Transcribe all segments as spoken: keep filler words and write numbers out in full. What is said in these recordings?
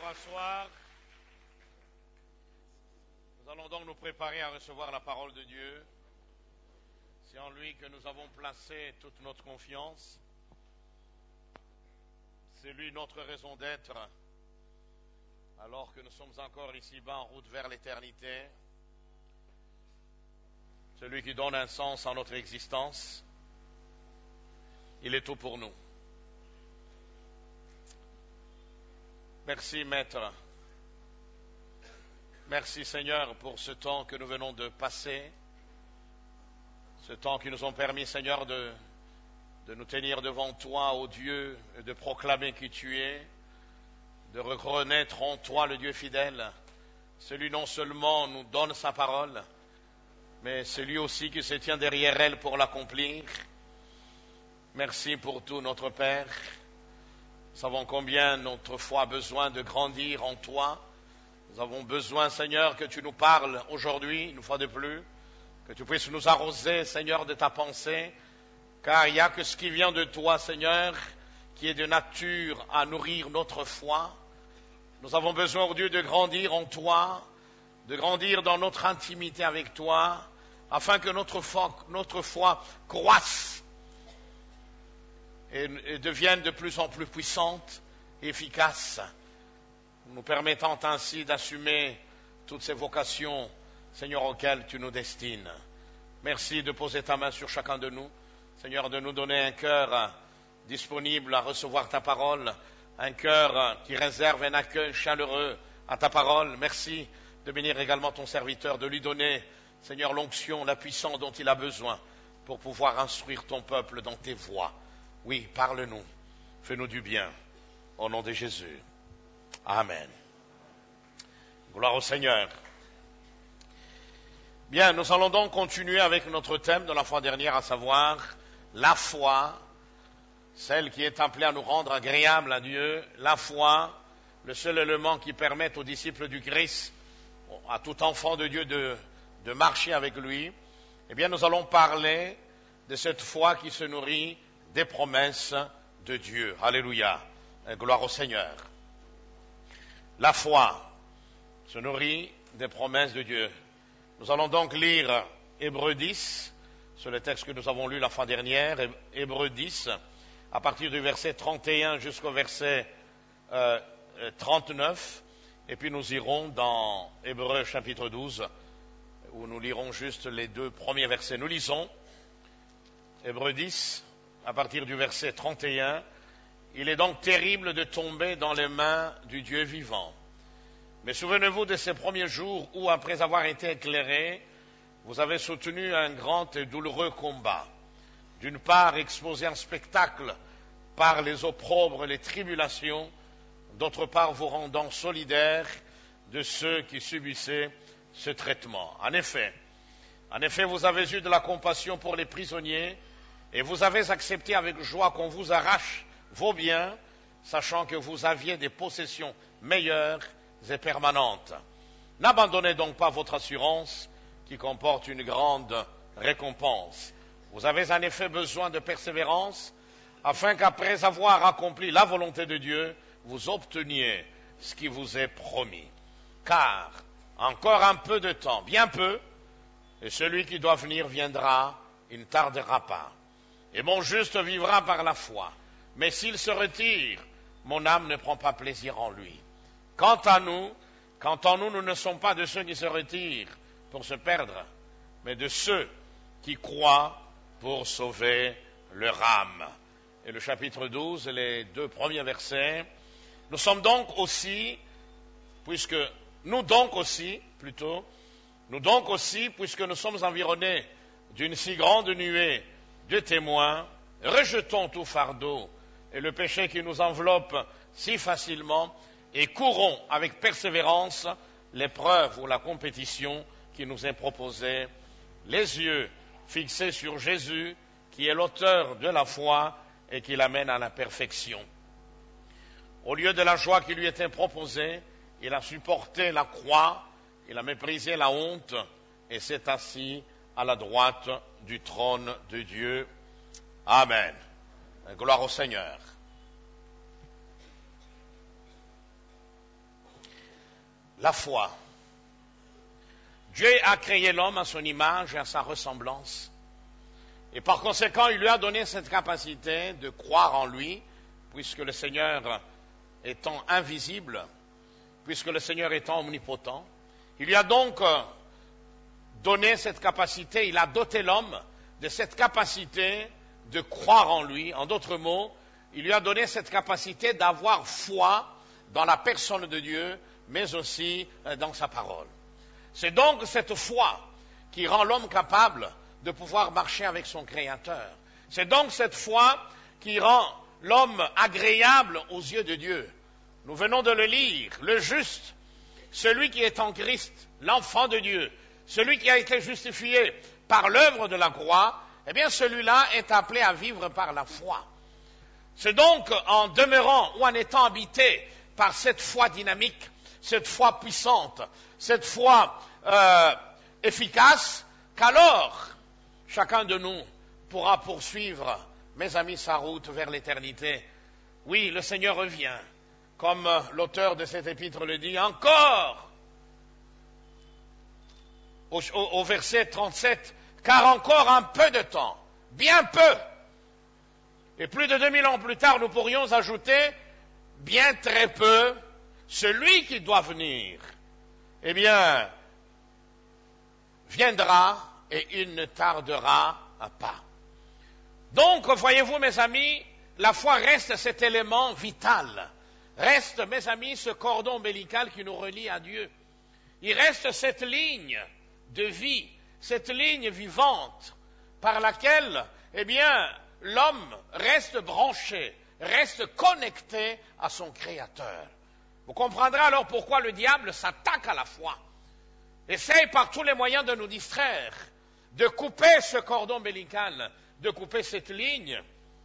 rasseoir. Nous allons donc nous préparer à recevoir la parole de Dieu. C'est en lui que nous avons placé toute notre confiance. C'est lui notre raison d'être, alors que nous sommes encore ici-bas en route vers l'éternité. Celui qui donne un sens à notre existence. Il est tout pour nous. Merci, Maître. Merci, Seigneur, pour ce temps que nous venons de passer, ce temps qui nous ont permis, Seigneur, de, de nous tenir devant toi, ô Dieu, et de proclamer qui tu es, de reconnaître en toi le Dieu fidèle, celui non seulement nous donne sa parole, mais celui aussi qui se tient derrière elle pour l'accomplir. Merci pour tout, notre Père. Nous savons combien notre foi a besoin de grandir en toi. Nous avons besoin, Seigneur, que tu nous parles aujourd'hui, une fois de plus, que tu puisses nous arroser, Seigneur, de ta pensée, car il n'y a que ce qui vient de toi, Seigneur, qui est de nature à nourrir notre foi. Nous avons besoin, oh Dieu, de grandir en toi, de grandir dans notre intimité avec toi, afin que notre foi, notre foi croisse et, et devienne de plus en plus puissante et efficace, nous permettant ainsi d'assumer toutes ces vocations, Seigneur, auxquelles tu nous destines. Merci de poser ta main sur chacun de nous, Seigneur, de nous donner un cœur disponible à recevoir ta parole, un cœur qui réserve un accueil chaleureux à ta parole. Merci de bénir également ton serviteur, de lui donner, Seigneur, l'onction, la puissance dont il a besoin pour pouvoir instruire ton peuple dans tes voies. Oui, parle-nous, fais-nous du bien, au nom de Jésus. Amen. Gloire au Seigneur. Bien, nous allons donc continuer avec notre thème de la fois dernière, à savoir la foi, celle qui est appelée à nous rendre agréables à Dieu. La foi, le seul élément qui permette aux disciples du Christ, à tout enfant de Dieu de, de marcher avec lui. Eh bien, nous allons parler de cette foi qui se nourrit des promesses de Dieu. Alléluia. Gloire au Seigneur. La foi se nourrit des promesses de Dieu. Nous allons donc lire Hébreux dix, c'est le texte que nous avons lu la fois dernière, Hébreux dix, à partir du verset trente et un jusqu'au verset euh, trente-neuf, et puis nous irons dans Hébreux chapitre douze, où nous lirons juste les deux premiers versets. Nous lisons Hébreux dix, à partir du verset trente et un. Il est donc terrible de tomber dans les mains du Dieu vivant. Mais souvenez-vous de ces premiers jours où, après avoir été éclairés, vous avez soutenu un grand et douloureux combat. D'une part, exposé en spectacle par les opprobres et les tribulations, d'autre part, vous rendant solidaires de ceux qui subissaient ce traitement. En effet, en effet, vous avez eu de la compassion pour les prisonniers et vous avez accepté avec joie qu'on vous arrache vos biens, sachant que vous aviez des possessions meilleures et permanentes. N'abandonnez donc pas votre assurance qui comporte une grande récompense. Vous avez en effet besoin de persévérance afin qu'après avoir accompli la volonté de Dieu, vous obteniez ce qui vous est promis. Car encore un peu de temps, bien peu, et celui qui doit venir viendra, il ne tardera pas. Et mon juste vivra par la foi. Mais s'il se retire, mon âme ne prend pas plaisir en lui. Quant à nous, quant à nous, nous ne sommes pas de ceux qui se retirent pour se perdre, mais de ceux qui croient pour sauver leur âme. Et le chapitre douze, les deux premiers versets. Nous sommes donc aussi, puisque, nous donc aussi, plutôt, nous donc aussi, puisque nous sommes environnés d'une si grande nuée de témoins, rejetons tout fardeau et le péché qui nous enveloppe si facilement, et courons avec persévérance l'épreuve ou la compétition qui nous est proposée, les yeux fixés sur Jésus, qui est l'auteur de la foi et qui l'amène à la perfection. Au lieu de la joie qui lui était proposée, il a supporté la croix, il a méprisé la honte et s'est assis à la droite du trône de Dieu. Amen. Gloire au Seigneur. La foi. Dieu a créé l'homme à son image et à sa ressemblance. Et par conséquent, il lui a donné cette capacité de croire en lui, puisque le Seigneur étant invisible, puisque le Seigneur étant omnipotent. Il lui a donc donné cette capacité, il a doté l'homme de cette capacité de croire en lui. En d'autres mots, il lui a donné cette capacité d'avoir foi dans la personne de Dieu, mais aussi dans sa parole. C'est donc cette foi qui rend l'homme capable de pouvoir marcher avec son Créateur. C'est donc cette foi qui rend l'homme agréable aux yeux de Dieu. Nous venons de le lire, le juste, celui qui est en Christ, l'enfant de Dieu, celui qui a été justifié par l'œuvre de la croix, eh bien celui-là est appelé à vivre par la foi. C'est donc en demeurant ou en étant habité par cette foi dynamique, cette foi puissante, cette foi euh, efficace, qu'alors chacun de nous pourra poursuivre, mes amis, sa route vers l'éternité. Oui, le Seigneur revient, comme l'auteur de cet épître le dit, encore, au, au, au verset trente-sept, car encore un peu de temps, bien peu, et plus de deux mille ans plus tard, nous pourrions ajouter, bien très peu, celui qui doit venir, eh bien, viendra et il ne tardera pas. Donc, voyez-vous, mes amis, la foi reste cet élément vital. Reste, mes amis, ce cordon ombilical qui nous relie à Dieu. Il reste cette ligne de vie, cette ligne vivante par laquelle, eh bien, l'homme reste branché, reste connecté à son Créateur. Vous comprendrez alors pourquoi le diable s'attaque à la foi. Essaye par tous les moyens de nous distraire, de couper ce cordon ombilical, de couper cette ligne,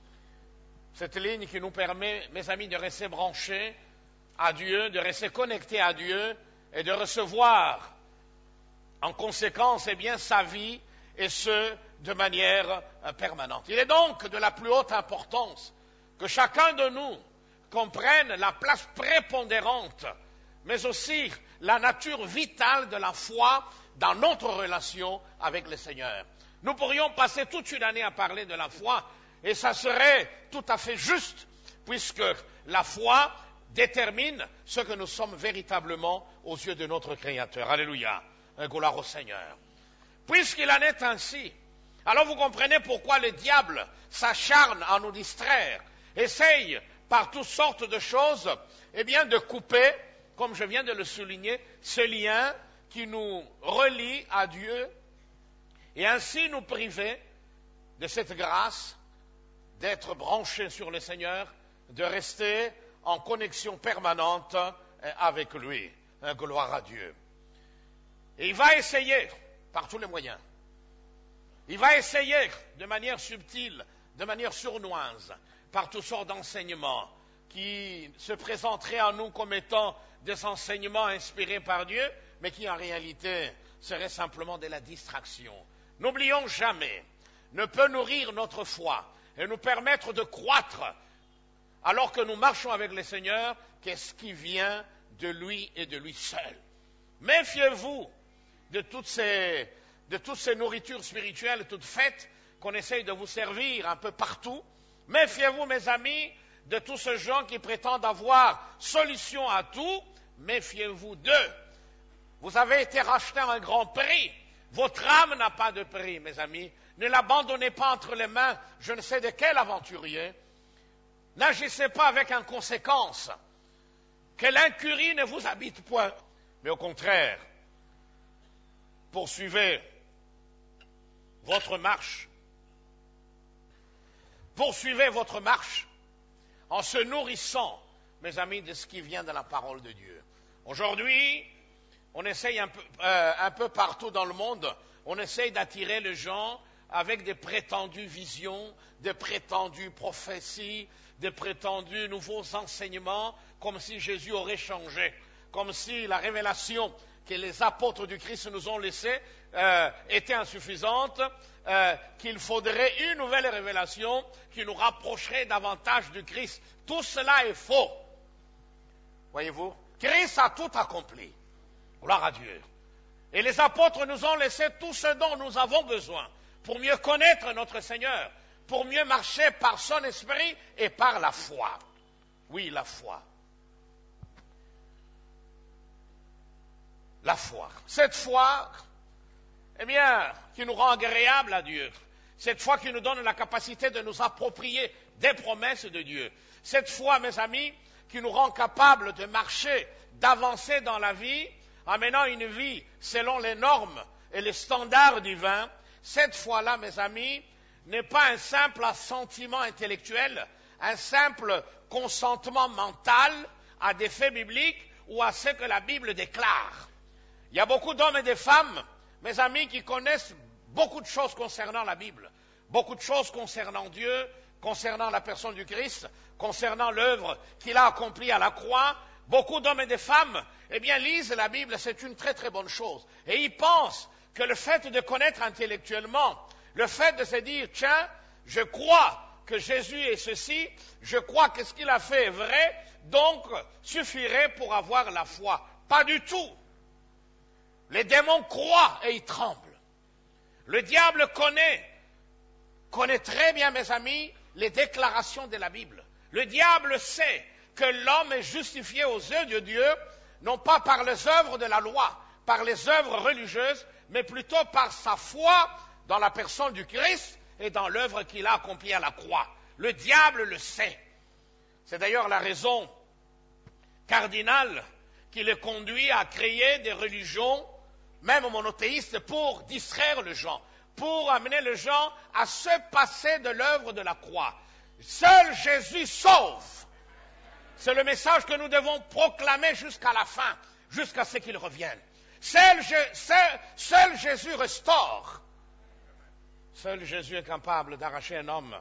cette ligne qui nous permet, mes amis, de rester branchés à Dieu, de rester connectés à Dieu et de recevoir en conséquence, eh bien, sa vie et ce, de manière permanente. Il est donc de la plus haute importance que chacun de nous comprenne la place prépondérante, mais aussi la nature vitale de la foi dans notre relation avec le Seigneur. Nous pourrions passer toute une année à parler de la foi, et ça serait tout à fait juste, puisque la foi détermine ce que nous sommes véritablement aux yeux de notre Créateur. Alléluia. Gloire au Seigneur. Puisqu'il en est ainsi, alors vous comprenez pourquoi le diable s'acharne à nous distraire, essaye par toutes sortes de choses, eh bien, de couper, comme je viens de le souligner, ce lien qui nous relie à Dieu, et ainsi nous priver de cette grâce d'être branchés sur le Seigneur, de rester en connexion permanente avec lui. Gloire à Dieu. Et il va essayer, par tous les moyens, il va essayer de manière subtile, de manière sournoise, par toutes sortes d'enseignements qui se présenteraient à nous comme étant des enseignements inspirés par Dieu, mais qui en réalité seraient simplement de la distraction. N'oublions jamais, ne peut nourrir notre foi et nous permettre de croître alors que nous marchons avec le Seigneur, qu'est-ce qui vient de lui et de lui seul. Méfiez-vous de toutes ces, de toutes ces nourritures spirituelles toutes faites qu'on essaye de vous servir un peu partout. Méfiez-vous, mes amis, de tous ces gens qui prétendent avoir solution à tout. Méfiez-vous d'eux. Vous avez été rachetés à un grand prix. Votre âme n'a pas de prix, mes amis. Ne l'abandonnez pas entre les mains, je ne sais de quel aventurier. N'agissez pas avec inconséquence. Que l'incurie ne vous habite point. Mais au contraire, poursuivez votre marche. Poursuivez votre marche en se nourrissant, mes amis, de ce qui vient de la parole de Dieu. Aujourd'hui, on essaye un peu, euh, un peu partout dans le monde, on essaye d'attirer les gens avec des prétendues visions, des prétendues prophéties, des prétendus nouveaux enseignements, comme si Jésus aurait changé, comme si la révélation que les apôtres du Christ nous ont laissée euh, était insuffisante, euh, qu'il faudrait une nouvelle révélation qui nous rapprocherait davantage du Christ. Tout cela est faux. Voyez-vous, Christ a tout accompli. Gloire à Dieu. Et les apôtres nous ont laissé tout ce dont nous avons besoin pour mieux connaître notre Seigneur, pour mieux marcher par son esprit et par la foi. Oui, la foi. La foi. Cette foi, eh bien, qui nous rend agréable à Dieu. Cette foi qui nous donne la capacité de nous approprier des promesses de Dieu. Cette foi, mes amis, qui nous rend capables de marcher, d'avancer dans la vie, en menant une vie selon les normes et les standards divins. Cette foi-là, mes amis, n'est pas un simple assentiment intellectuel, un simple consentement mental à des faits bibliques ou à ce que la Bible déclare. Il y a beaucoup d'hommes et de femmes, mes amis, qui connaissent beaucoup de choses concernant la Bible, beaucoup de choses concernant Dieu, concernant la personne du Christ, concernant l'œuvre qu'il a accomplie à la croix. Beaucoup d'hommes et de femmes, eh bien, lisent la Bible, c'est une très très bonne chose. Et ils pensent que le fait de connaître intellectuellement, le fait de se dire, tiens, je crois que Jésus est ceci, je crois que ce qu'il a fait est vrai, donc suffirait pour avoir la foi. Pas du tout. Les démons croient et ils tremblent. Le diable connaît, connaît très bien, mes amis, les déclarations de la Bible. Le diable sait que l'homme est justifié aux yeux de Dieu, non pas par les œuvres de la loi, par les œuvres religieuses, mais plutôt par sa foi dans la personne du Christ et dans l'œuvre qu'il a accomplie à la croix. Le diable le sait. C'est d'ailleurs la raison cardinale qui le conduit à créer des religions, même monothéistes, pour distraire les gens, pour amener les gens à se passer de l'œuvre de la croix. Seul Jésus sauve. C'est le message que nous devons proclamer jusqu'à la fin, jusqu'à ce qu'il revienne. Seul, seul, seul Jésus restaure. Seul Jésus est capable d'arracher un homme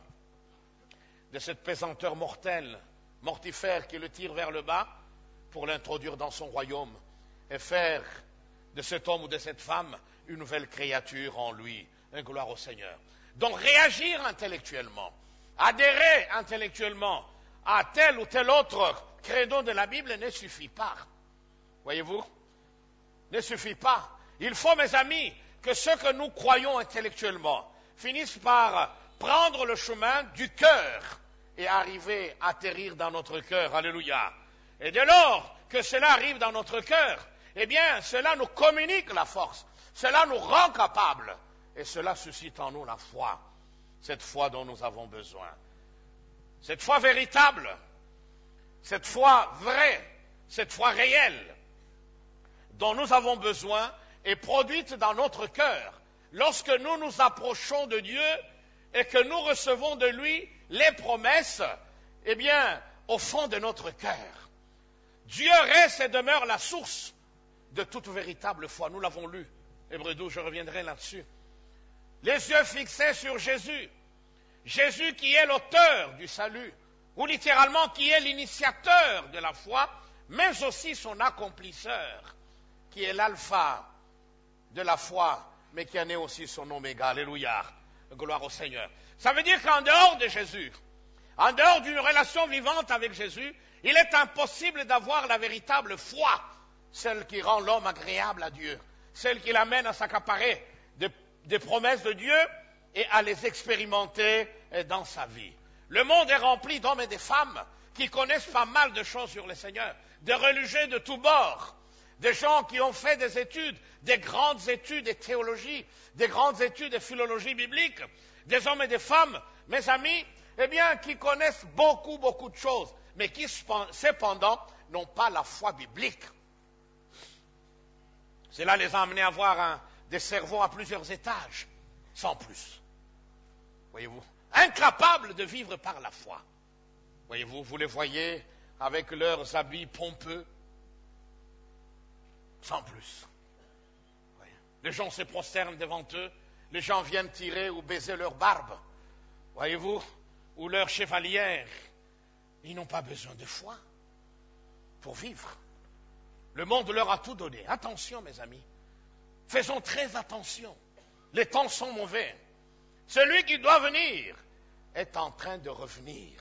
de cette pesanteur mortelle, mortifère qui le tire vers le bas pour l'introduire dans son royaume et faire de cet homme ou de cette femme une nouvelle créature en lui. Une gloire au Seigneur. Donc réagir intellectuellement, adhérer intellectuellement à tel ou tel autre credo de la Bible ne suffit pas. Voyez-vous? Ne suffit pas. Il faut, mes amis, que ce que nous croyons intellectuellement finisse par prendre le chemin du cœur et arriver à atterrir dans notre cœur. Alléluia. Et dès lors que cela arrive dans notre cœur, eh bien, cela nous communique la force. Cela nous rend capables. Et cela suscite en nous la foi. Cette foi dont nous avons besoin. Cette foi véritable. Cette foi vraie. Cette foi réelle. Dont nous avons besoin est produite dans notre cœur. Lorsque nous nous approchons de Dieu et que nous recevons de lui les promesses, eh bien, au fond de notre cœur. Dieu reste et demeure la source de toute véritable foi. Nous l'avons lu. Hébreux douze, je reviendrai là-dessus. Les yeux fixés sur Jésus. Jésus qui est l'auteur du salut, ou littéralement qui est l'initiateur de la foi, mais aussi son accomplisseur, qui est l'alpha de la foi, mais qui en est aussi son oméga. Alléluia. Gloire au Seigneur. Ça veut dire qu'en dehors de Jésus, en dehors d'une relation vivante avec Jésus, il est impossible d'avoir la véritable foi, celle qui rend l'homme agréable à Dieu, celle qui l'amène à s'accaparer de, des promesses de Dieu et à les expérimenter dans sa vie. Le monde est rempli d'hommes et de femmes qui connaissent pas mal de choses sur le Seigneur, des religieux de tous bords, des gens qui ont fait des études, des grandes études de théologie, des grandes études de philologie biblique, des hommes et des femmes, mes amis, eh bien, qui connaissent beaucoup, beaucoup de choses, mais qui, cependant, n'ont pas la foi biblique. Cela les a amenés à avoir un, des cerveaux à plusieurs étages, sans plus. Voyez-vous, incapables de vivre par la foi. Voyez-vous, vous les voyez avec leurs habits pompeux, sans plus. Voyez. Les gens se prosternent devant eux, les gens viennent tirer ou baiser leur barbe, voyez-vous, ou leur chevalière. Ils n'ont pas besoin de foi pour vivre. Le monde leur a tout donné. Attention, mes amis. Faisons très attention. Les temps sont mauvais. Celui qui doit venir est en train de revenir.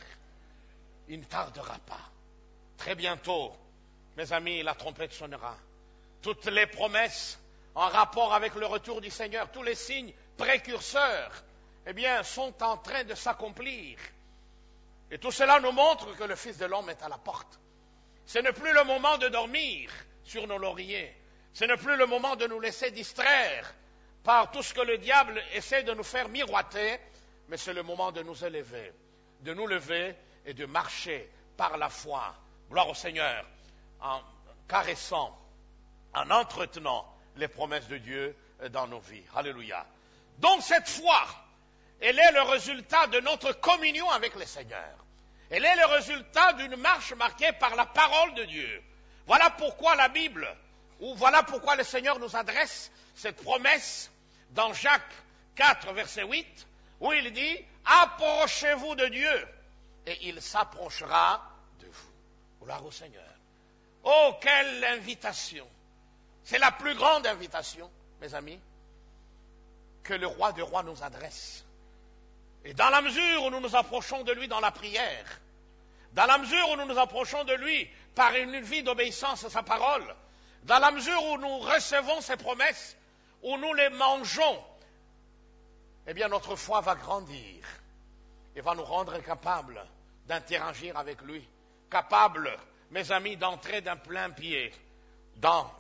Il ne tardera pas. Très bientôt, mes amis, la trompette sonnera. toutes les promesses en rapport avec le retour du Seigneur, tous les signes précurseurs, eh bien, sont en train de s'accomplir. Et tout cela nous montre que le Fils de l'homme est à la porte. Ce n'est plus le moment de dormir sur nos lauriers. Ce n'est plus le moment de nous laisser distraire par tout ce que le diable essaie de nous faire miroiter, mais c'est le moment de nous élever, de nous lever et de marcher par la foi. Gloire au Seigneur, en caressant, en entretenant les promesses de Dieu dans nos vies. Alléluia. Donc cette foi, elle est le résultat de notre communion avec le Seigneur. Elle est le résultat d'une marche marquée par la parole de Dieu. Voilà pourquoi la Bible, ou voilà pourquoi le Seigneur nous adresse cette promesse dans Jacques quatre, verset huit, où il dit « Approchez-vous de Dieu, et il s'approchera de vous. » Gloire au Seigneur. Oh, quelle invitation! C'est la plus grande invitation, mes amis, que le roi des rois nous adresse. Et dans la mesure où nous nous approchons de lui dans la prière, dans la mesure où nous nous approchons de lui par une vie d'obéissance à sa parole, dans la mesure où nous recevons ses promesses, où nous les mangeons, eh bien notre foi va grandir et va nous rendre capables d'interagir avec lui, capables, mes amis, d'entrer d'un plein pied dans,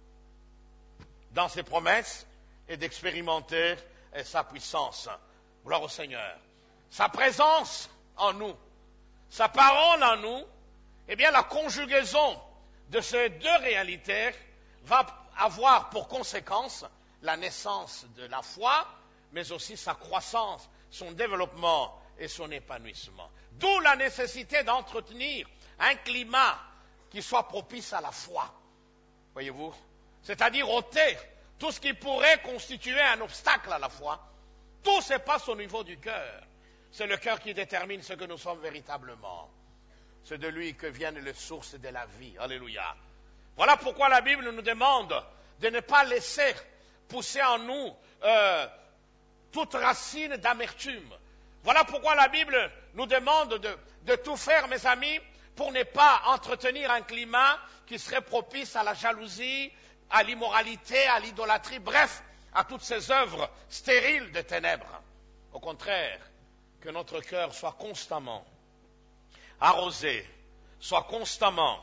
dans ses promesses et d'expérimenter sa puissance. Gloire au Seigneur. Sa présence en nous, sa parole en nous, eh bien la conjugaison de ces deux réalités va avoir pour conséquence la naissance de la foi, mais aussi sa croissance, son développement et son épanouissement. D'où la nécessité d'entretenir un climat qui soit propice à la foi. Voyez-vous? C'est-à-dire ôter tout ce qui pourrait constituer un obstacle à la foi. Tout se passe au niveau du cœur. C'est le cœur qui détermine ce que nous sommes véritablement. C'est de lui que viennent les sources de la vie. Alléluia. Voilà pourquoi la Bible nous demande de ne pas laisser pousser en nous euh, toute racine d'amertume. Voilà pourquoi la Bible nous demande de, de tout faire, mes amis, pour ne pas entretenir un climat qui serait propice à la jalousie, à l'immoralité, à l'idolâtrie, bref, à toutes ces œuvres stériles de ténèbres. Au contraire, que notre cœur soit constamment arrosé, soit constamment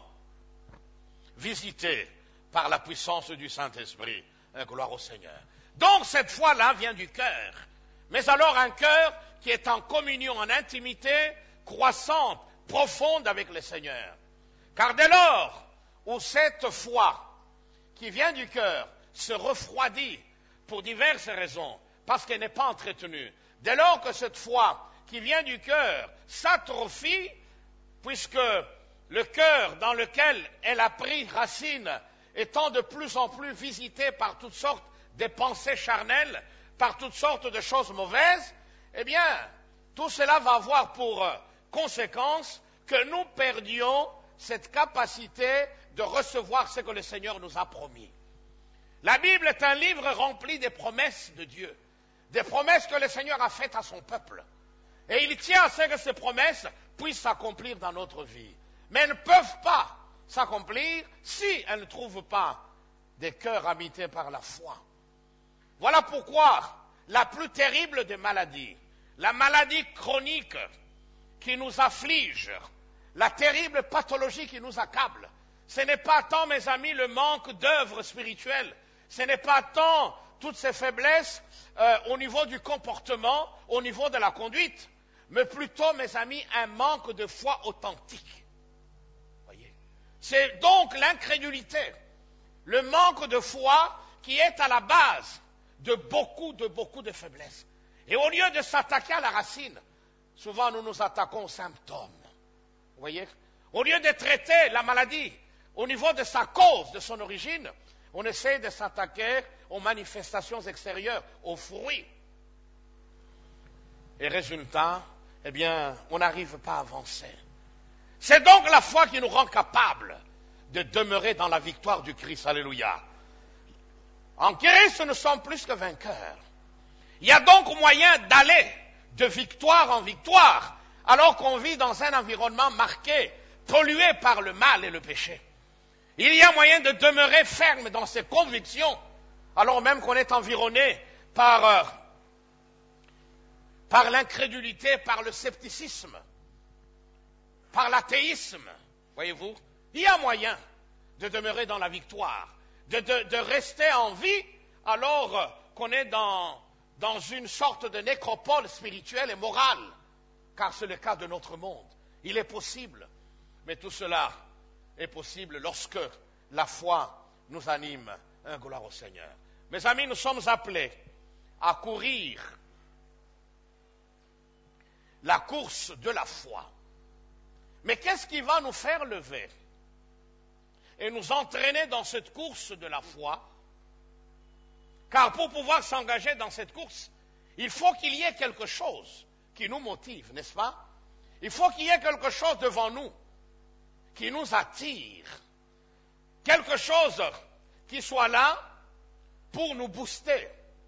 visité par la puissance du Saint-Esprit. Gloire au Seigneur. Donc cette foi-là vient du cœur. Mais alors un cœur qui est en communion, en intimité croissante, profonde avec le Seigneur. Car dès lors où cette foi qui vient du cœur se refroidit pour diverses raisons, parce qu'elle n'est pas entretenue, dès lors que cette foi qui vient du cœur s'atrophie, puisque le cœur dans lequel elle a pris racine étant de plus en plus visité par toutes sortes de pensées charnelles, par toutes sortes de choses mauvaises, eh bien, tout cela va avoir pour conséquence que nous perdions cette capacité de recevoir ce que le Seigneur nous a promis. La Bible est un livre rempli des promesses de Dieu, des promesses que le Seigneur a faites à son peuple. Et il tient à ce que ces promesses puissent s'accomplir dans notre vie. Mais elles ne peuvent pas s'accomplir si elles ne trouvent pas des cœurs habités par la foi. Voilà pourquoi la plus terrible des maladies, la maladie chronique qui nous afflige, la terrible pathologie qui nous accable, ce n'est pas tant, mes amis, le manque d'œuvres spirituelles, ce n'est pas tant toutes ces faiblesses euh, au niveau du comportement, au niveau de la conduite, mais plutôt, mes amis, un manque de foi authentique. Voyez, c'est donc l'incrédulité, le manque de foi qui est à la base de beaucoup, de beaucoup de faiblesses. Et au lieu de s'attaquer à la racine, souvent nous nous attaquons aux symptômes. Vous voyez, au lieu de traiter la maladie au niveau de sa cause, de son origine, on essaie de s'attaquer aux manifestations extérieures, aux fruits. Et résultat, eh bien, on n'arrive pas à avancer. C'est donc la foi qui nous rend capables de demeurer dans la victoire du Christ. Alléluia. En Christ, nous sommes plus que vainqueurs. Il y a donc moyen d'aller de victoire en victoire, alors qu'on vit dans un environnement marqué, pollué par le mal et le péché. Il y a moyen de demeurer ferme dans ses convictions, alors même qu'on est environné par, euh, par l'incrédulité, par le scepticisme, par l'athéisme. Voyez-vous, il y a moyen de demeurer dans la victoire, de, de, de rester en vie alors euh, qu'on est dans, dans une sorte de nécropole spirituelle et morale, car c'est le cas de notre monde. Il est possible, mais tout cela est possible lorsque la foi nous anime. Un gloire au Seigneur. Mes amis, nous sommes appelés à courir la course de la foi. Mais qu'est-ce qui va nous faire lever et nous entraîner dans cette course de la foi? Car pour pouvoir s'engager dans cette course, il faut qu'il y ait quelque chose qui nous motive, n'est-ce pas? Il faut qu'il y ait quelque chose devant nous qui nous attire, quelque chose qui soit là pour nous booster.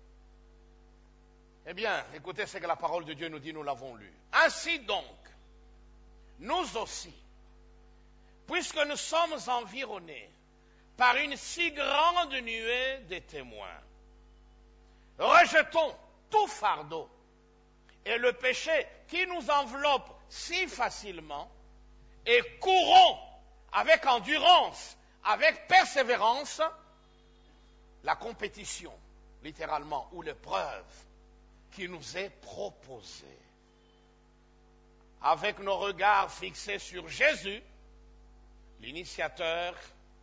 Eh bien, écoutez ce que la parole de Dieu nous dit, nous l'avons lu. Ainsi donc, nous aussi, puisque nous sommes environnés par une si grande nuée de témoins, rejetons tout fardeau et le péché qui nous enveloppe si facilement et courons avec endurance, avec persévérance, la compétition, littéralement, ou l'épreuve qui nous est proposée. Avec nos regards fixés sur Jésus, l'initiateur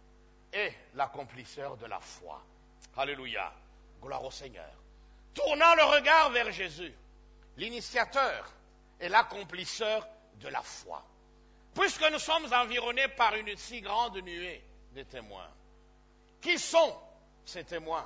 et l'accomplisseur de la foi. Alléluia, gloire au Seigneur. Tournant le regard vers Jésus, l'initiateur et l'accomplisseur de la foi. Puisque nous sommes environnés par une si grande nuée de témoins, qui sont ces témoins?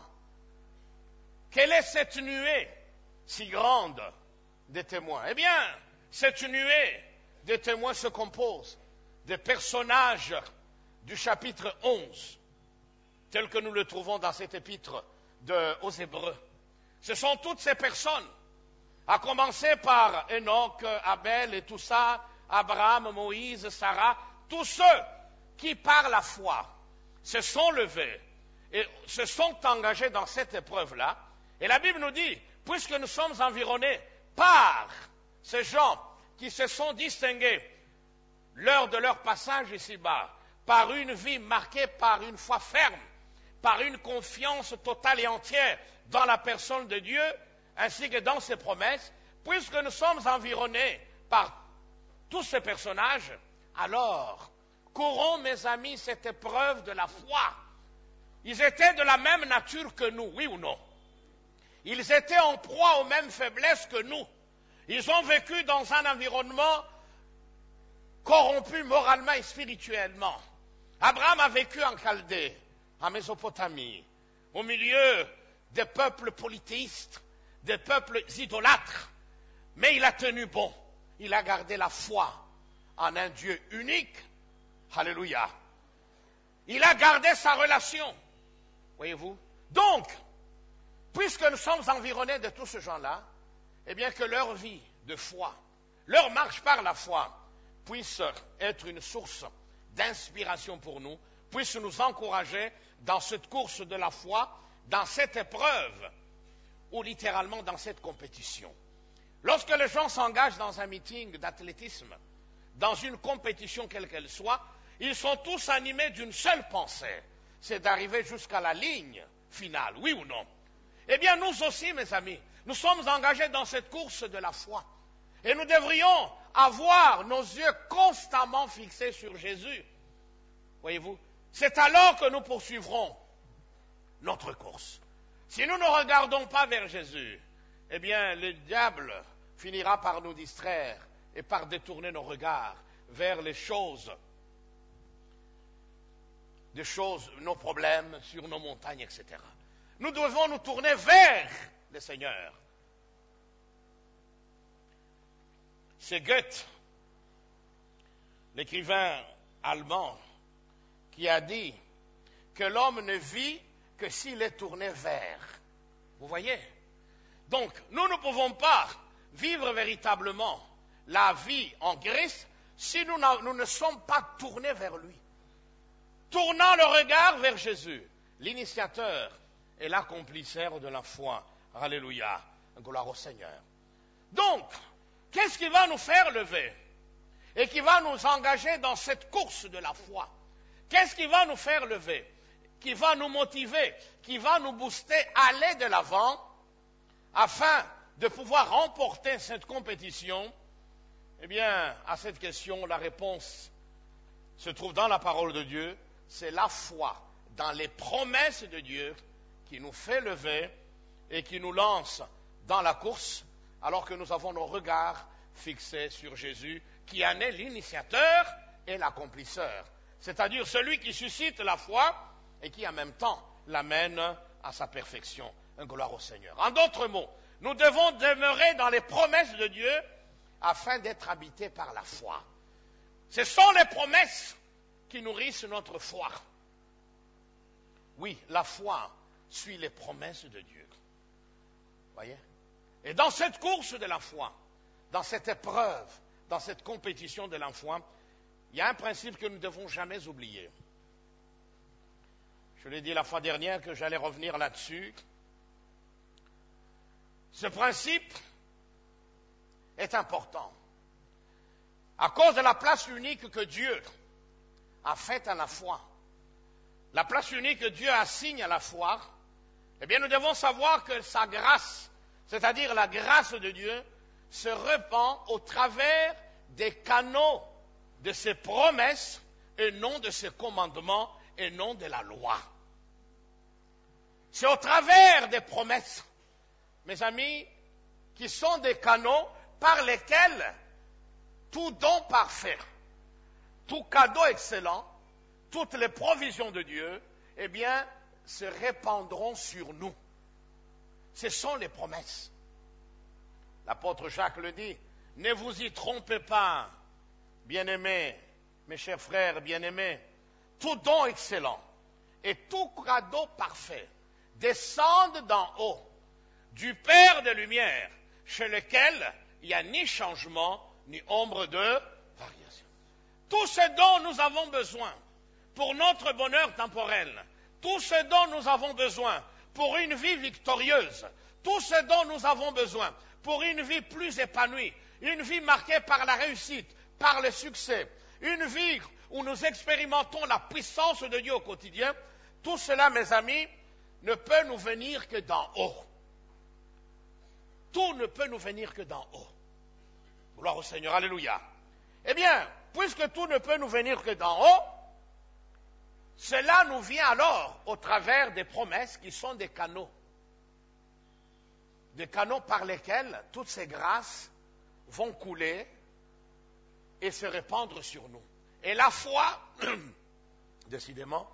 Quelle est cette nuée si grande de témoins? Eh bien, cette nuée de témoins se compose des personnages du chapitre onze, tel que nous le trouvons dans cet épître de, aux Hébreux. Ce sont toutes ces personnes, à commencer par Enoch, Abel et tout ça, Abraham, Moïse, Sarah, tous ceux qui, par la foi, se sont levés et se sont engagés dans cette épreuve-là. Et la Bible nous dit, puisque nous sommes environnés par ces gens qui se sont distingués lors de leur passage ici-bas, par une vie marquée par une foi ferme, par une confiance totale et entière dans la personne de Dieu, ainsi que dans ses promesses, puisque nous sommes environnés par tous ces personnages, alors courons, mes amis, cette épreuve de la foi. Ils étaient de la même nature que nous, oui ou non? Ils étaient en proie aux mêmes faiblesses que nous. Ils ont vécu dans un environnement corrompu moralement et spirituellement. Abraham a vécu en Chaldée, en Mésopotamie, au milieu des peuples polythéistes, des peuples idolâtres. Mais il a tenu bon. Il a gardé la foi en un Dieu unique. Alléluia. Il a gardé sa relation. Voyez-vous? Donc, puisque nous sommes environnés de tous ces gens-là, eh bien que leur vie de foi, leur marche par la foi, puisse être une source d'inspiration pour nous, puisse nous encourager dans cette course de la foi, dans cette épreuve, ou littéralement dans cette compétition. Lorsque les gens s'engagent dans un meeting d'athlétisme, dans une compétition quelle qu'elle soit, ils sont tous animés d'une seule pensée, c'est d'arriver jusqu'à la ligne finale, oui ou non? Eh bien, nous aussi, mes amis, nous sommes engagés dans cette course de la foi. Et nous devrions avoir nos yeux constamment fixés sur Jésus. Voyez-vous? C'est alors que nous poursuivrons notre course. Si nous ne regardons pas vers Jésus, eh bien, le diable finira par nous distraire et par détourner nos regards vers les choses, des choses, nos problèmes, sur nos montagnes, et cetera. Nous devons nous tourner vers le Seigneur. C'est Goethe, l'écrivain allemand, qui a dit que l'homme ne vit que s'il est tourné vers. Vous voyez? Donc, nous ne pouvons pas vivre véritablement la vie en Christ si nous, nous ne sommes pas tournés vers lui. tournant le regard vers Jésus, l'initiateur et l'accomplisseur de la foi. Alléluia. Gloire au Seigneur. Donc, qu'est-ce qui va nous faire lever et qui va nous engager dans cette course de la foi? Qu'est-ce qui va nous faire lever, qui va nous motiver, qui va nous booster à aller de l'avant afin de pouvoir remporter cette compétition? Eh bien, à cette question, la réponse se trouve dans la parole de Dieu. C'est la foi dans les promesses de Dieu qui nous fait lever et qui nous lance dans la course, alors que nous avons nos regards fixés sur Jésus, qui en est l'initiateur et l'accomplisseur. C'est-à-dire celui qui suscite la foi et qui en même temps l'amène à sa perfection. Un gloire au Seigneur. En d'autres mots, nous devons demeurer dans les promesses de Dieu afin d'être habités par la foi. Ce sont les promesses qui nourrissent notre foi. Oui, la foi suit les promesses de Dieu. Voyez? Et dans cette course de la foi, dans cette épreuve, dans cette compétition de la foi, il y a un principe que nous ne devons jamais oublier. Je l'ai dit la fois dernière que j'allais revenir là-dessus. Ce principe est important à cause de la place unique que Dieu a faite à la foi. La place unique que Dieu assigne à la foi, eh bien nous devons savoir que sa grâce, c'est-à-dire la grâce de Dieu, se répand au travers des canaux de ses promesses et non de ses commandements et non de la loi. C'est au travers des promesses, mes amis, qui sont des canaux par lesquels tout don parfait, tout cadeau excellent, toutes les provisions de Dieu, eh bien, se répandront sur nous. Ce sont les promesses. L'apôtre Jacques le dit, ne vous y trompez pas, bien-aimés, mes chers frères bien-aimés, tout don excellent et tout cadeau parfait descendent d'en haut, du Père des Lumières, chez lequel il n'y a ni changement, ni ombre de variation. Tout ce dont nous avons besoin pour notre bonheur temporel, tout ce dont nous avons besoin pour une vie victorieuse, tout ce dont nous avons besoin pour une vie plus épanouie, une vie marquée par la réussite, par le succès, une vie où nous expérimentons la puissance de Dieu au quotidien, tout cela, mes amis, ne peut nous venir que d'en haut. Tout ne peut nous venir que d'en haut. Gloire au Seigneur, alléluia. Eh bien, puisque tout ne peut nous venir que d'en haut, cela nous vient alors au travers des promesses qui sont des canaux. Des canaux par lesquels toutes ces grâces vont couler et se répandre sur nous. Et la foi, décidément,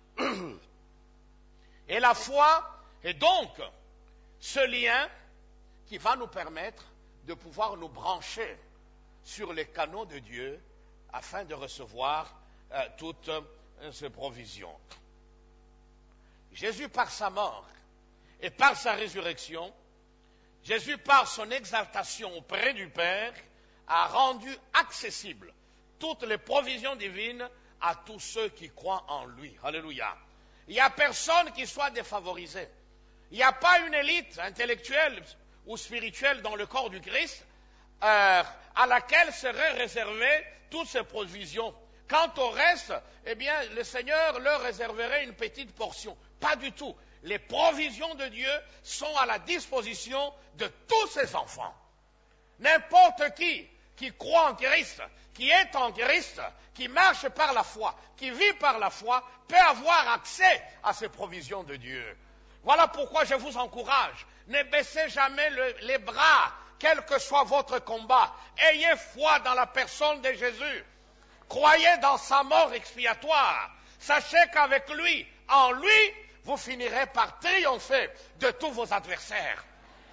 et la foi est donc ce lien qui va nous permettre de pouvoir nous brancher sur les canaux de Dieu afin de recevoir euh, toutes euh, ces provisions. Jésus, par sa mort et par sa résurrection, Jésus, par son exaltation auprès du Père, a rendu accessible toutes les provisions divines à tous ceux qui croient en lui. Alléluia. Il n'y a personne qui soit défavorisé. Il n'y a pas une élite intellectuelle ou spirituelle dans le corps du Christ euh, à laquelle seraient réservées toutes ces provisions. Quant au reste, eh bien, le Seigneur leur réserverait une petite portion. Pas du tout. Les provisions de Dieu sont à la disposition de tous ses enfants. N'importe qui qui croit en Christ, qui est en Christ, qui marche par la foi, qui vit par la foi, peut avoir accès à ces provisions de Dieu. Voilà pourquoi je vous encourage. Ne baissez jamais le, les bras, quel que soit votre combat. Ayez foi dans la personne de Jésus. Croyez dans sa mort expiatoire. Sachez qu'avec lui, en lui, vous finirez par triompher de tous vos adversaires.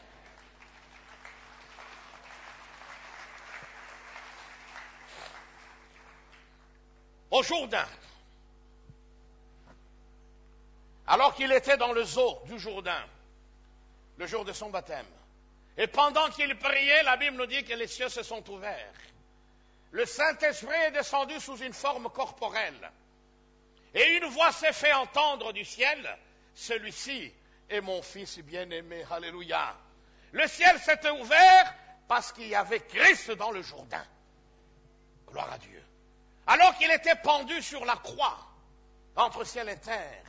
Au Jourdain, alors qu'il était dans le zoo du Jourdain, le jour de son baptême, et pendant qu'il priait, la Bible nous dit que les cieux se sont ouverts. Le Saint-Esprit est descendu sous une forme corporelle. Et une voix s'est fait entendre du ciel, celui-ci est mon fils bien-aimé, alléluia. Le ciel s'était ouvert parce qu'il y avait Christ dans le Jourdain. Gloire à Dieu. Alors qu'il était pendu sur la croix, entre ciel et terre,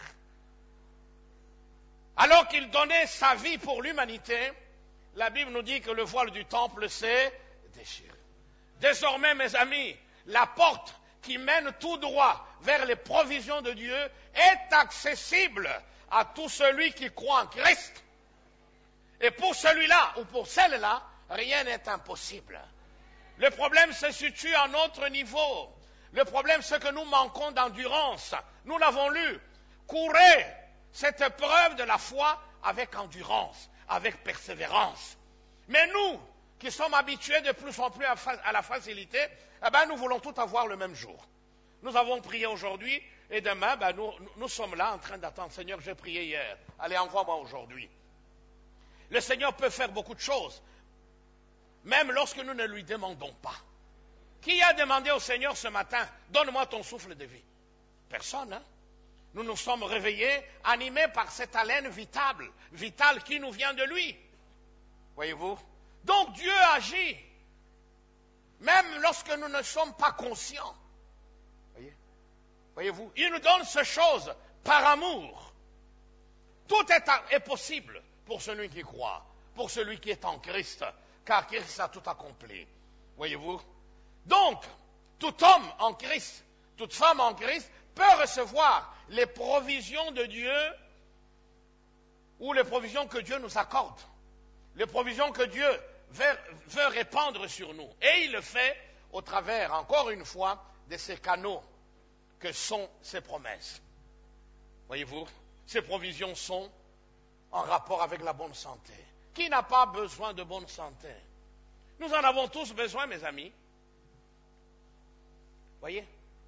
alors qu'il donnait sa vie pour l'humanité, la Bible nous dit que le voile du temple s'est déchiré. Désormais, mes amis, la porte qui mène tout droit vers les provisions de Dieu est accessible à tout celui qui croit en Christ. Et pour celui-là ou pour celle-là, rien n'est impossible. Le problème se situe à notre niveau. Le problème, c'est que nous manquons d'endurance. Nous l'avons lu. Courez cette épreuve de la foi avec endurance, avec persévérance. Mais nous, qui sommes habitués de plus en plus à la facilité, eh ben, nous voulons tout avoir le même jour. Nous avons prié aujourd'hui et demain, ben, nous, nous sommes là en train d'attendre. Seigneur, j'ai prié hier. Allez, envoie-moi aujourd'hui. Le Seigneur peut faire beaucoup de choses, même lorsque nous ne lui demandons pas. Qui a demandé au Seigneur ce matin, donne-moi ton souffle de vie? Personne, hein? Nous nous sommes réveillés, animés par cette haleine vitale, vitale qui nous vient de lui. Voyez-vous? Donc Dieu agit, même lorsque nous ne sommes pas conscients. Voyez? Voyez-vous? Il nous donne ces choses par amour. Tout est, à, est possible pour celui qui croit, pour celui qui est en Christ, car Christ a tout accompli. Voyez-vous? Donc, tout homme en Christ, toute femme en Christ peut recevoir les provisions de Dieu ou les provisions que Dieu nous accorde, les provisions que Dieu veut, veut répandre sur nous. Et il le fait au travers, encore une fois, de ces canaux que sont ses promesses. Voyez-vous, ces provisions sont en rapport avec la bonne santé. Qui n'a pas besoin de bonne santé? Nous en avons tous besoin, mes amis. Voyez?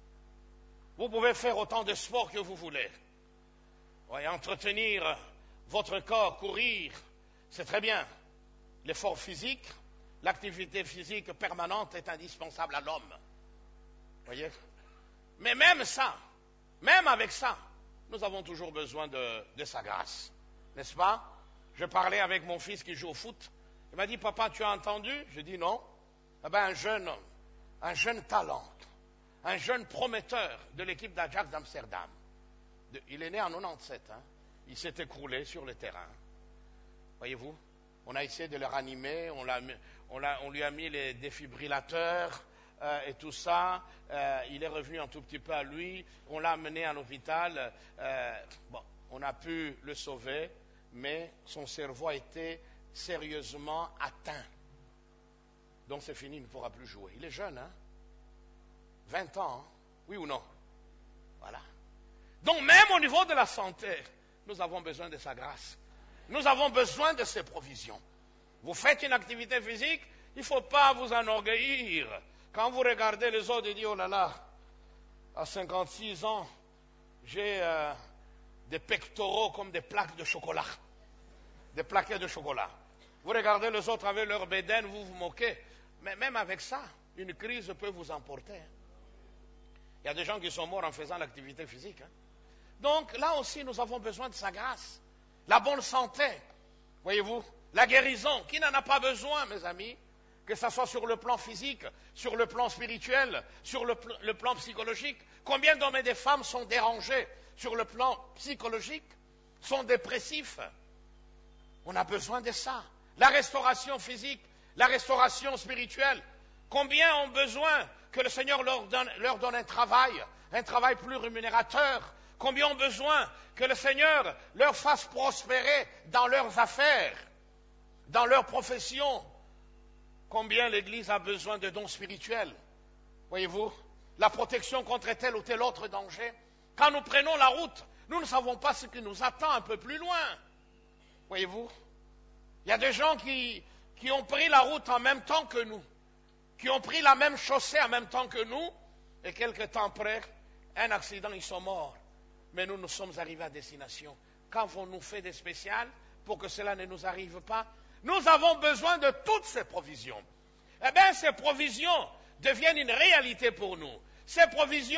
Vous pouvez faire autant de sport que vous voulez. Voyez, entretenir votre corps, courir, c'est très bien. L'effort physique, l'activité physique permanente est indispensable à l'homme. Voyez? Mais même ça, même avec ça, nous avons toujours besoin de, de sa grâce. N'est-ce pas? Je parlais avec mon fils qui joue au foot. Il m'a dit, papa, tu as entendu? Je dis non. Eh bien, un jeune, un jeune talent, un jeune prometteur de l'équipe d'Ajax d'Amsterdam. De, il est né en quatre-vingt-dix-sept. Hein. Il s'est écroulé sur le terrain. Voyez-vous? On a essayé de le ranimer. On, l'a, on, l'a, on lui a mis les défibrillateurs euh, et tout ça. Euh, il est revenu un tout petit peu à lui. On l'a amené à l'hôpital. Euh, bon, on a pu le sauver, mais son cerveau a été sérieusement atteint. Donc c'est fini, il ne pourra plus jouer. Il est jeune, hein? vingt ans, hein? Oui ou non? Voilà. Donc même au niveau de la santé, nous avons besoin de sa grâce. Nous avons besoin de ses provisions. Vous faites une activité physique, il ne faut pas vous enorgueillir. Quand vous regardez les autres et dites, oh là là, à cinquante-six ans, j'ai euh, des pectoraux comme des plaques de chocolat. Des plaquettes de chocolat. Vous regardez les autres avec leur bédaine, vous vous moquez. Mais même avec ça, une crise peut vous emporter. Il y a des gens qui sont morts en faisant l'activité physique. Hein. Donc là aussi, nous avons besoin de sa grâce. La bonne santé, voyez-vous, la guérison. Qui n'en a pas besoin, mes amis? Que ce soit sur le plan physique, sur le plan spirituel, sur le, pl- le plan psychologique. Combien d'hommes et de femmes sont dérangés sur le plan psychologique, sont dépressifs? On a besoin de ça. La restauration physique, la restauration spirituelle. Combien ont besoin que le Seigneur leur donne, leur donne un travail, un travail plus rémunérateur? Combien ont besoin que le Seigneur leur fasse prospérer dans leurs affaires, dans leur profession? Combien l'Église a besoin de dons spirituels? Voyez-vous, la protection contre tel ou tel autre danger. Quand nous prenons la route, nous ne savons pas ce qui nous attend un peu plus loin. Voyez-vous, il y a des gens qui, qui ont pris la route en même temps que nous, qui ont pris la même chaussée en même temps que nous, et quelque temps après, un accident, ils sont morts. Mais nous, nous sommes arrivés à destination. Qu'avons-nous fait de spécial pour que cela ne nous arrive pas? Nous avons besoin de toutes ces provisions. Eh bien, ces provisions deviennent une réalité pour nous. Ces provisions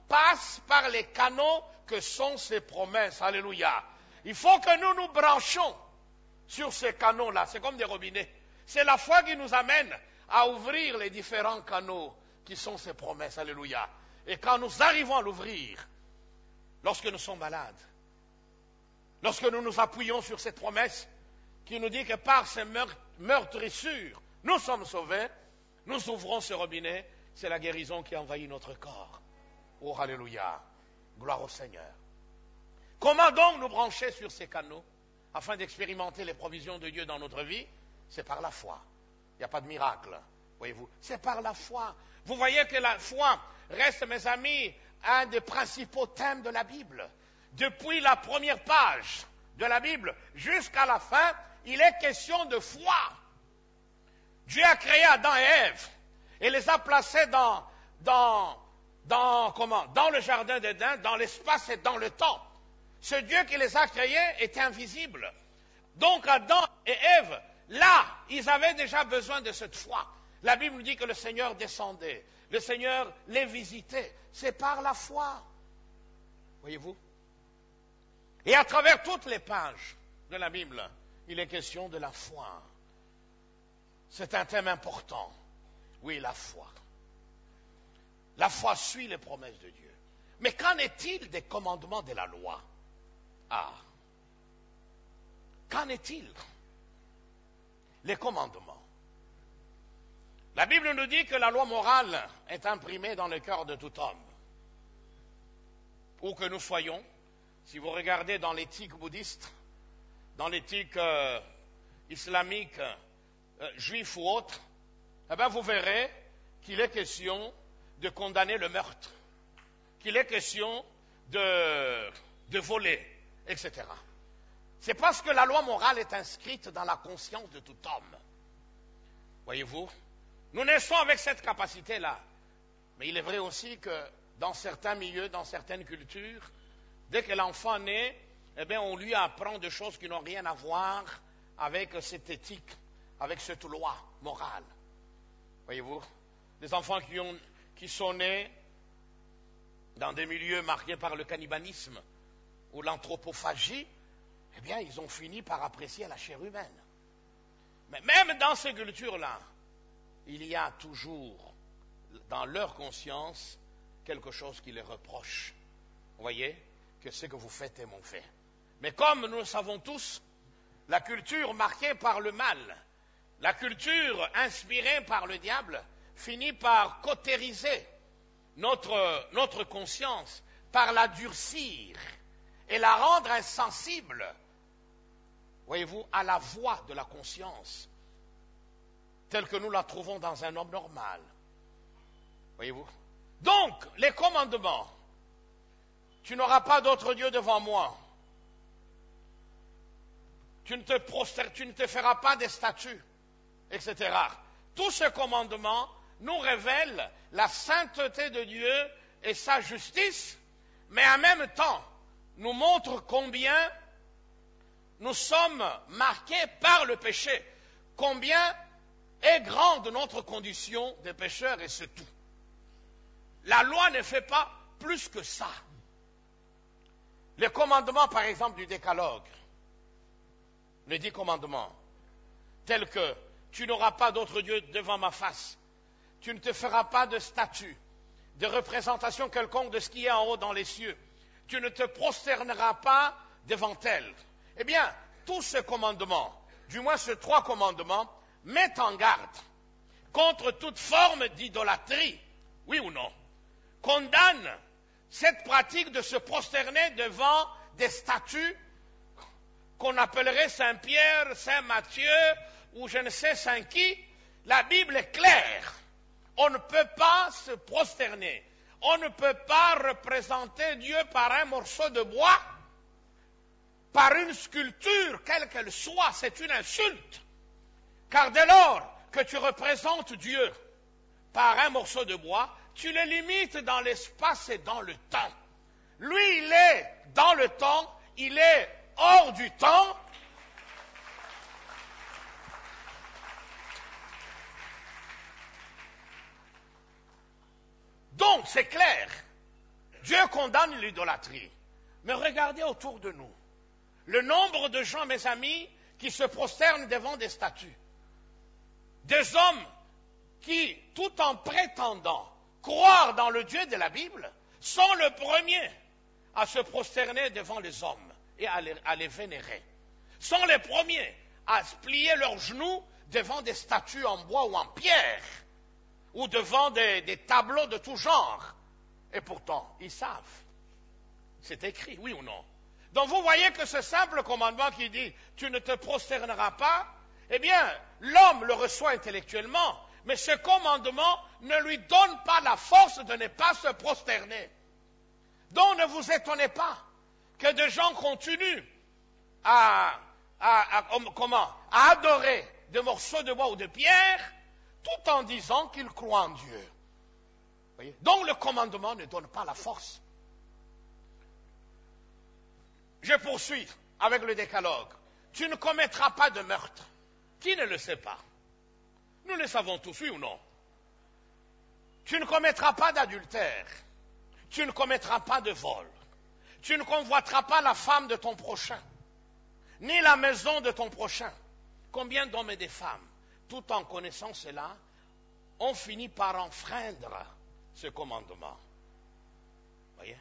passe par les canaux que sont ses promesses. Alléluia. Il faut que nous nous branchions sur ces canaux-là. C'est comme des robinets. C'est la foi qui nous amène à ouvrir les différents canaux qui sont ses promesses. Alléluia. Et quand nous arrivons à l'ouvrir, lorsque nous sommes malades, lorsque nous nous appuyons sur cette promesse qui nous dit que par ces meurtrissures, nous sommes sauvés, nous ouvrons ce robinet, c'est la guérison qui envahit notre corps. Oh, alléluia. Gloire au Seigneur. Comment donc nous brancher sur ces canaux afin d'expérimenter les provisions de Dieu dans notre vie? C'est par la foi. Il n'y a pas de miracle, voyez-vous. C'est par la foi. Vous voyez que la foi reste, mes amis, un des principaux thèmes de la Bible. Depuis la première page de la Bible jusqu'à la fin, il est question de foi. Dieu a créé Adam et Ève et les a placés dans, dans, dans, comment, dans le jardin d'Éden, dans l'espace et dans le temps. Ce Dieu qui les a créés était invisible. Donc Adam et Ève, là, ils avaient déjà besoin de cette foi. La Bible nous dit que le Seigneur descendait, le Seigneur les visitait. C'est par la foi. Voyez-vous? Et à travers toutes les pages de la Bible, il est question de la foi. C'est un thème important. Oui, la foi. La foi suit les promesses de Dieu. Mais qu'en est-il des commandements de la loi? Ah. Qu'en est-il? Les commandements. La Bible nous dit que la loi morale est imprimée dans le cœur de tout homme. Où que nous soyons, si vous regardez dans l'éthique bouddhiste, dans l'éthique euh, islamique, euh, juif ou autre, eh bien vous verrez qu'il est question de condamner le meurtre, qu'il est question de, de voler, et cetera. C'est parce que la loi morale est inscrite dans la conscience de tout homme. Voyez-vous, nous naissons avec cette capacité-là. Mais il est vrai aussi que dans certains milieux, dans certaines cultures, dès que l'enfant naît, eh bien, on lui apprend des choses qui n'ont rien à voir avec cette éthique, avec cette loi morale. Voyez-vous, des enfants qui, ont, qui sont nés dans des milieux marqués par le cannibalisme ou l'anthropophagie, eh bien, ils ont fini par apprécier la chair humaine. Mais même dans ces cultures-là, il y a toujours dans leur conscience quelque chose qui les reproche. Vous voyez que ce que vous faites est mauvais. Mais comme nous le savons tous, la culture marquée par le mal, la culture inspirée par le diable, finit par cautériser notre, notre conscience, par la durcir et la rendre insensible, voyez-vous, à la voix de la conscience, telle que nous la trouvons dans un homme normal. Voyez-vous? Donc, les commandements. Tu n'auras pas d'autre Dieu devant moi. Tu ne te proster, tu ne te feras pas des statues, et cetera. Tous ces commandements nous révèlent la sainteté de Dieu et sa justice, mais en même temps nous montrent combien nous sommes marqués par le péché, combien est grande notre condition de pécheurs, et c'est tout. La loi ne fait pas plus que ça. Les commandements, par exemple, du décalogue, les dix commandements, tels que tu n'auras pas d'autre Dieu devant ma face, tu ne te feras pas de statue, de représentation quelconque de ce qui est en haut dans les cieux, tu ne te prosterneras pas devant elle. Eh bien, tous ces commandements, du moins ces trois commandements, mettent en garde contre toute forme d'idolâtrie, oui ou non, condamnent cette pratique de se prosterner devant des statues qu'on appellerait Saint-Pierre, Saint-Matthieu ou je ne sais Saint qui. La Bible est claire. On ne peut pas se prosterner. On ne peut pas représenter Dieu par un morceau de bois, par une sculpture, quelle qu'elle soit. C'est une insulte. Car dès lors que tu représentes Dieu par un morceau de bois, tu le limites dans l'espace et dans le temps. Lui, il est dans le temps, il est hors du temps. Donc, c'est clair. Dieu condamne l'idolâtrie. Mais regardez autour de nous. Le nombre de gens, mes amis, qui se prosternent devant des statues. Des hommes qui, tout en prétendant croire dans le Dieu de la Bible, sont le premier à se prosterner devant les hommes et à les, à les vénérer. Sont les premiers à se plier leurs genoux devant des statues en bois ou en pierre, ou devant des, des tableaux de tout genre. Et pourtant, ils savent. C'est écrit, oui ou non? Donc vous voyez que ce simple commandement qui dit « tu ne te prosterneras pas », eh bien, l'homme le reçoit intellectuellement, mais ce commandement ne lui donne pas la force de ne pas se prosterner. Donc ne vous étonnez pas que des gens continuent à, à, à, comment, à adorer des morceaux de bois ou de pierre tout en disant qu'ils croient en Dieu. Voyez? Donc le commandement ne donne pas la force. Je poursuis avec le décalogue. Tu ne commettras pas de meurtre. Qui ne le sait pas? Nous le savons tous, oui ou non? Tu ne commettras pas d'adultère. Tu ne commettras pas de vol. Tu ne convoiteras pas la femme de ton prochain, ni la maison de ton prochain. Combien d'hommes et de femmes, tout en connaissant cela, ont fini par enfreindre ce commandement? Voyez?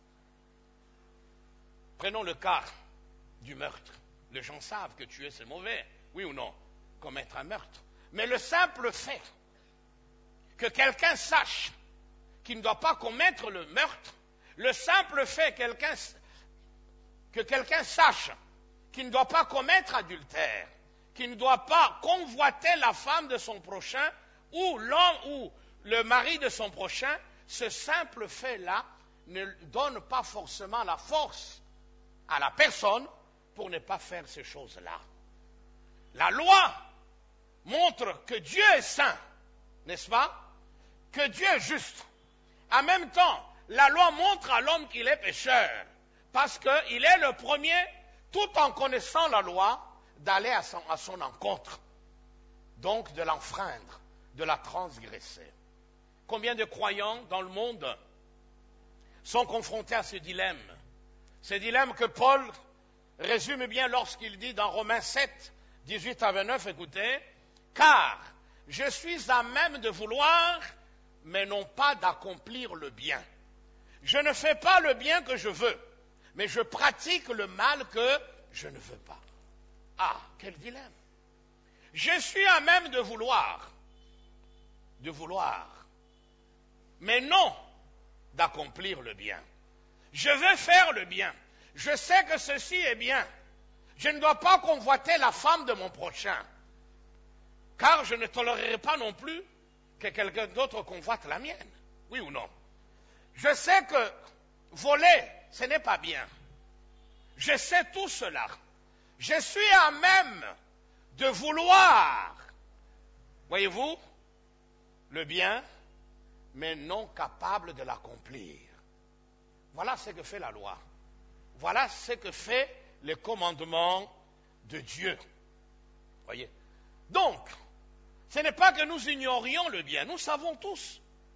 Prenons le cas du meurtre. Les gens savent que tuer c'est mauvais, oui ou non? Commettre un meurtre. Mais le simple fait que quelqu'un sache qu'il ne doit pas commettre le meurtre, le simple fait quelqu'un, que quelqu'un sache qu'il ne doit pas commettre adultère, qu'il ne doit pas convoiter la femme de son prochain ou l'homme ou le mari de son prochain, ce simple fait-là ne donne pas forcément la force à la personne pour ne pas faire ces choses-là. La loi montre que Dieu est saint, n'est-ce pas? Que Dieu est juste. En même temps, la loi montre à l'homme qu'il est pécheur, parce qu'il est le premier, tout en connaissant la loi, d'aller à son, à son encontre. Donc de l'enfreindre, de la transgresser. Combien de croyants dans le monde sont confrontés à ce dilemme? Ce dilemme que Paul résume bien lorsqu'il dit dans Romains sept, dix-huit à vingt-neuf, écoutez, « Car je suis à même de vouloir, mais non pas d'accomplir le bien. Je ne fais pas le bien que je veux, mais je pratique le mal que je ne veux pas. » Ah, quel dilemme! Je suis à même de vouloir, de vouloir, mais non d'accomplir le bien. Je veux faire le bien. Je sais que ceci est bien. Je ne dois pas convoiter la femme de mon prochain, car je ne tolérerai pas non plus que quelqu'un d'autre convoite la mienne. Oui ou non? Je sais que voler, ce n'est pas bien. Je sais tout cela. Je suis à même de vouloir, voyez-vous, le bien, mais non capable de l'accomplir. Voilà ce que fait la loi. Voilà ce que fait le commandement de Dieu. Voyez. Donc, ce n'est pas que nous ignorions le bien. Nous savons tous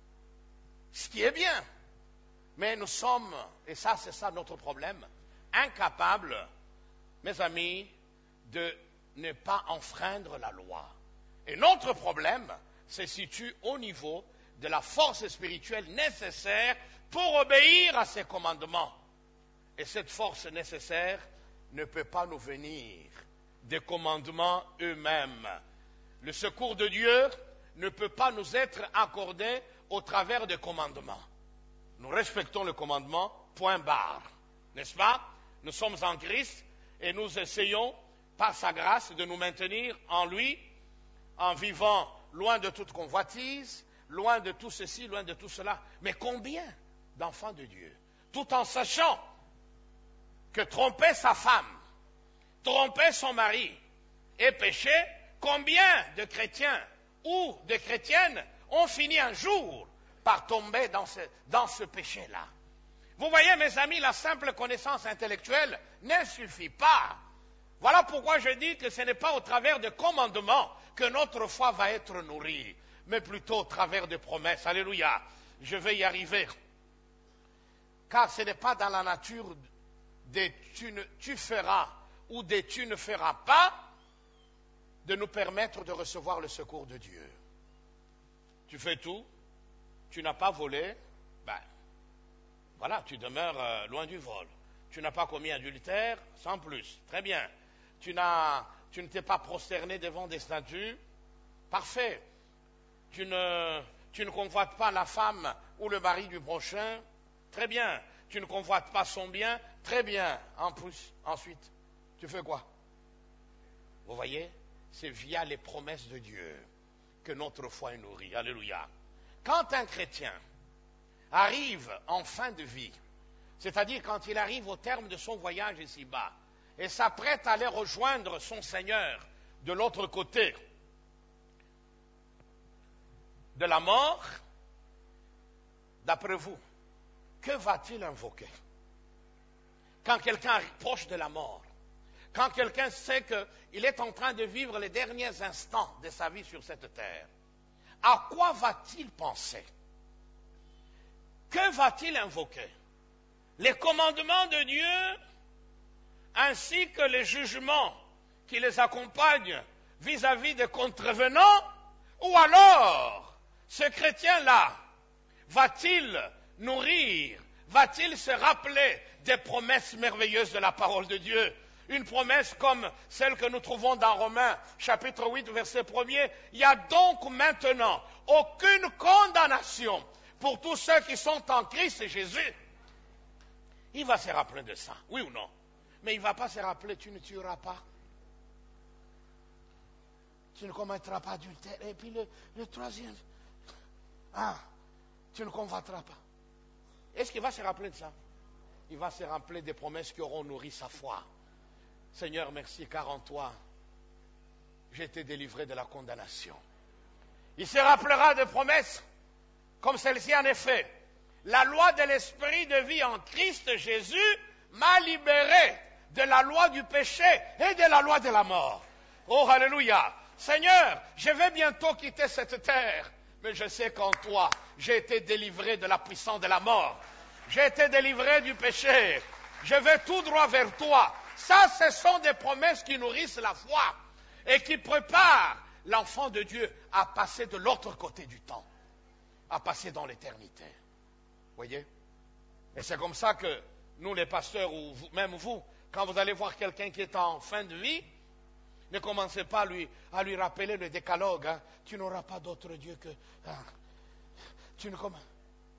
ce qui est bien. Mais nous sommes, et ça c'est ça notre problème, incapables, mes amis, de ne pas enfreindre la loi. Et notre problème se situe au niveau de la force spirituelle nécessaire pour obéir à ces commandements. Et cette force nécessaire ne peut pas nous venir des commandements eux-mêmes. Le secours de Dieu ne peut pas nous être accordé au travers des commandements. Nous respectons le commandement, point barre. N'est-ce pas? Nous sommes en Christ et nous essayons, par sa grâce, de nous maintenir en lui, en vivant loin de toute convoitise, loin de tout ceci, loin de tout cela. Mais combien d'enfants de Dieu, tout en sachant que tromper sa femme, tromper son mari est péché, combien de chrétiens ou de chrétiennes ont fini un jour par tomber dans ce, dans ce péché-là? Vous voyez, mes amis, la simple connaissance intellectuelle ne suffit pas. Voilà pourquoi je dis que ce n'est pas au travers de commandements que notre foi va être nourrie, mais plutôt au travers de promesses. Alléluia. Je vais y arriver. car ce n'est pas dans la nature des tu, ne, tu feras ou des tu ne feras pas de nous permettre de recevoir le secours de Dieu. Tu fais tout, tu n'as pas volé, ben, voilà, tu demeures euh, loin du vol. Tu n'as pas commis adultère, sans plus. Très bien. Tu, n'as, tu ne t'es pas prosterné devant des statues, parfait. Tu ne, tu ne convoites pas la femme ou le mari du prochain, très bien. Tu ne convoites pas son bien, très bien. En plus, ensuite, tu fais quoi? Vous voyez, c'est via les promesses de Dieu que notre foi est nourrie. Alléluia. Quand un chrétien arrive en fin de vie, c'est-à-dire quand il arrive au terme de son voyage ici-bas, et s'apprête à aller rejoindre son Seigneur de l'autre côté de la mort, d'après vous, que va-t-il invoquer? Quand quelqu'un est proche de la mort, quand quelqu'un sait qu'il est en train de vivre les derniers instants de sa vie sur cette terre, à quoi va-t-il penser? Que va-t-il invoquer? Les commandements de Dieu, ainsi que les jugements qui les accompagnent vis-à-vis des contrevenants? Ou alors, ce chrétien-là, va-t-il nourrir, va-t-il se rappeler des promesses merveilleuses de la parole de Dieu? Une promesse comme celle que nous trouvons dans Romains, chapitre huit, verset premier. Il n'y a donc maintenant aucune condamnation pour tous ceux qui sont en Christ Jésus. Il va se rappeler de ça, oui ou non? Mais il ne va pas se rappeler, tu ne tueras pas. Tu ne commettras pas d'adultère. Et puis le, le troisième, ah, tu ne convoiteras pas. Est-ce qu'il va se rappeler de ça? Il va se rappeler des promesses qui auront nourri sa foi. Seigneur, merci, car en toi, j'ai été délivré de la condamnation. Il se rappellera de promesses comme celle-ci, en effet. La loi de l'esprit de vie en Christ Jésus m'a libéré de la loi du péché et de la loi de la mort. Oh, alléluia. Seigneur, je vais bientôt quitter cette terre, mais je sais qu'en toi, j'ai été délivré de la puissance de la mort. J'ai été délivré du péché. Je vais tout droit vers toi. Ça, ce sont des promesses qui nourrissent la foi et qui préparent l'enfant de Dieu à passer de l'autre côté du temps, à passer dans l'éternité. Voyez? Et c'est comme ça que nous, les pasteurs, ou vous, même vous, quand vous allez voir quelqu'un qui est en fin de vie, ne commencez pas à lui, à lui rappeler le décalogue. Hein. Tu n'auras pas d'autre Dieu que... Hein. Tu ne commences...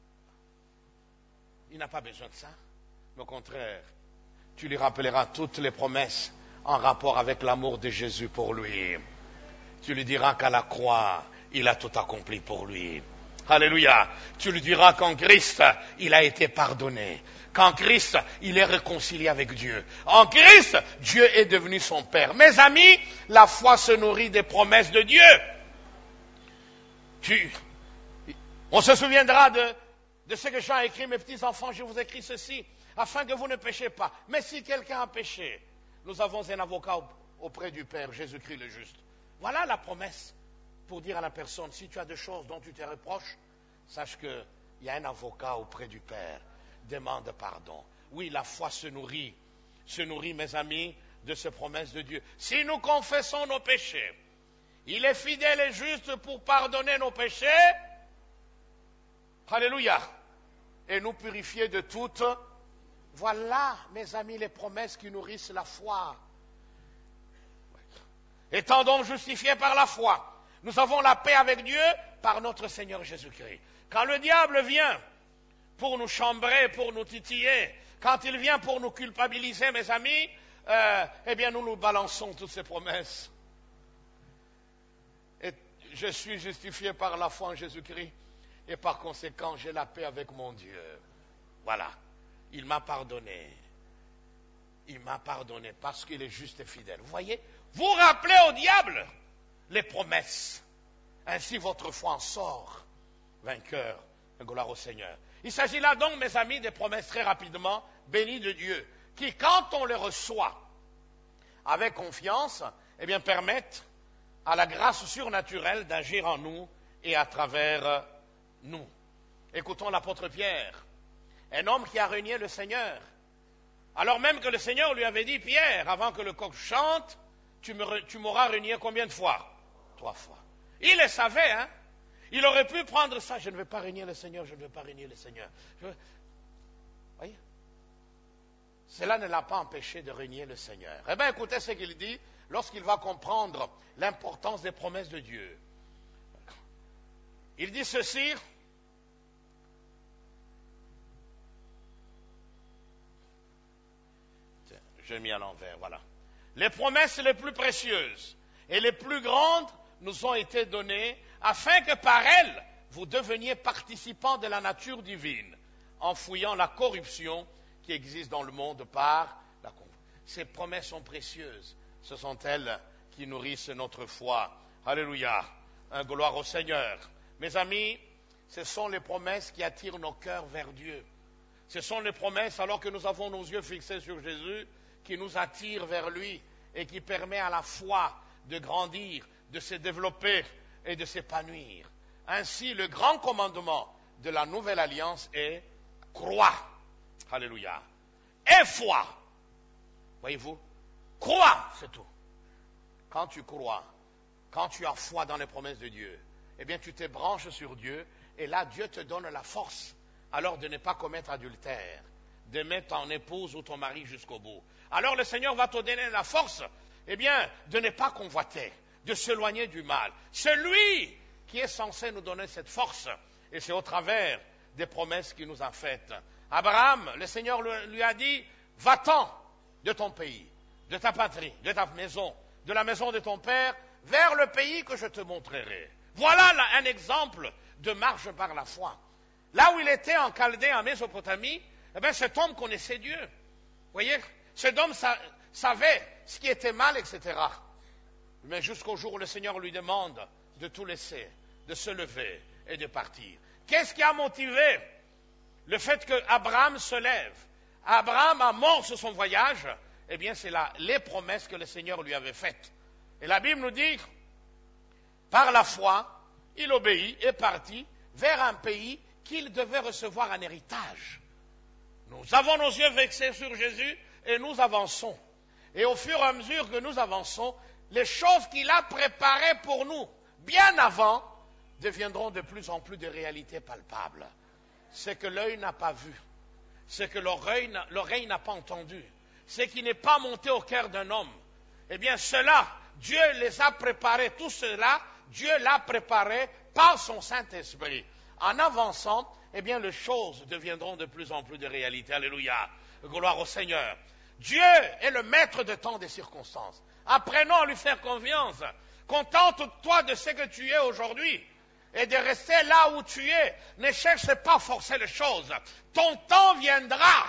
Il n'a pas besoin de ça. Mais au contraire, tu lui rappelleras toutes les promesses en rapport avec l'amour de Jésus pour lui. Tu lui diras qu'à la croix, il a tout accompli pour lui. Alléluia. Tu lui diras qu'en Christ, il a été pardonné. Qu'en Christ, il est réconcilié avec Dieu. En Christ, Dieu est devenu son Père. Mes amis, la foi se nourrit des promesses de Dieu. Tu, on se souviendra de, de ce que Jean a écrit, mes petits enfants, je vous écris ceci, afin que vous ne péchiez pas. Mais si quelqu'un a péché, nous avons un avocat auprès du Père, Jésus-Christ le juste. Voilà la promesse pour dire à la personne, si tu as des choses dont tu te reproches, sache qu'il y a un avocat auprès du Père. Demande pardon. Oui, la foi se nourrit, se nourrit, mes amis, de ces promesses de Dieu. Si nous confessons nos péchés, il est fidèle et juste pour pardonner nos péchés. Alléluia. Et nous purifier de toutes. Voilà, mes amis, les promesses qui nourrissent la foi. Étant donc justifiés par la foi, nous avons la paix avec Dieu par notre Seigneur Jésus-Christ. Quand le diable vient pour nous chambrer, pour nous titiller, quand il vient pour nous culpabiliser, mes amis, euh, eh bien nous nous balançons toutes ces promesses. Et je suis justifié par la foi en Jésus-Christ et par conséquent j'ai la paix avec mon Dieu. Voilà, il m'a pardonné. Il m'a pardonné parce qu'il est juste et fidèle. Vous voyez, vous rappelez au diable les promesses. Ainsi votre foi en sort vainqueur. Gloire au Seigneur. Il s'agit là donc, mes amis, des promesses très rapidement, bénies de Dieu, qui, quand on les reçoit avec confiance, eh bien, permettent à la grâce surnaturelle d'agir en nous et à travers nous. Écoutons l'apôtre Pierre. Un homme qui a renié le Seigneur. Alors même que le Seigneur lui avait dit, Pierre, avant que le coq chante, tu, me, tu m'auras renié combien de fois? Trois fois. Il le savait, hein. Il aurait pu prendre ça, je ne veux pas renier le Seigneur, je ne veux pas renier le Seigneur. Je... Voyez? Cela ne l'a pas empêché de renier le Seigneur. Eh bien, écoutez ce qu'il dit lorsqu'il va comprendre l'importance des promesses de Dieu. Il dit ceci, j'ai mis à l'envers, voilà. Les promesses les plus précieuses et les plus grandes nous ont été données afin que par elles, vous deveniez participants de la nature divine, en fouillant la corruption qui existe dans le monde par la confiance. Ces promesses sont précieuses. Ce sont elles qui nourrissent notre foi. Alléluia. Un gloire au Seigneur. Mes amis, ce sont les promesses qui attirent nos cœurs vers Dieu. Ce sont les promesses, alors que nous avons nos yeux fixés sur Jésus, qui nous attirent vers lui et qui permet à la foi de grandir, de se développer et de s'épanouir. Ainsi, le grand commandement de la nouvelle alliance est crois. Alléluia. Et foi. Voyez-vous? Crois, c'est tout. Quand tu crois, quand tu as foi dans les promesses de Dieu, eh bien tu te branches sur Dieu et là Dieu te donne la force alors de ne pas commettre adultère, de mettre ton épouse ou ton mari jusqu'au bout. Alors le Seigneur va te donner la force, eh bien, de ne pas convoiter, de s'éloigner du mal. C'est lui qui est censé nous donner cette force et c'est au travers des promesses qu'il nous a faites. Abraham, le Seigneur lui a dit, va-t'en de ton pays, de ta patrie, de ta maison, de la maison de ton père, vers le pays que je te montrerai. Voilà là un exemple de marche par la foi. Là où il était en Chaldée, en Mésopotamie, eh bien cet homme connaissait Dieu. Vous voyez, cet homme sa- savait ce qui était mal, et cetera. Mais jusqu'au jour où le Seigneur lui demande de tout laisser, de se lever et de partir. Qu'est-ce qui a motivé le fait qu'Abraham se lève? Abraham amorce son voyage, eh bien c'est là les promesses que le Seigneur lui avait faites. Et la Bible nous dit, par la foi, il obéit et partit vers un pays qu'il devait recevoir en héritage. Nous avons nos yeux fixés sur Jésus et nous avançons. Et au fur et à mesure que nous avançons, les choses qu'il a préparées pour nous, bien avant, deviendront de plus en plus de réalités palpables. Ce que l'œil n'a pas vu, ce que l'oreille, l'oreille n'a pas entendu, ce qui n'est pas monté au cœur d'un homme, eh bien cela, Dieu les a préparés, tout cela, Dieu l'a préparé par son Saint-Esprit. En avançant, eh bien les choses deviendront de plus en plus de réalité. Alléluia. Gloire au Seigneur. Dieu est le maître de temps des circonstances. Apprenons à lui faire confiance. Contente-toi de ce que tu es aujourd'hui et de rester là où tu es. Ne cherche pas à forcer les choses. Ton temps viendra.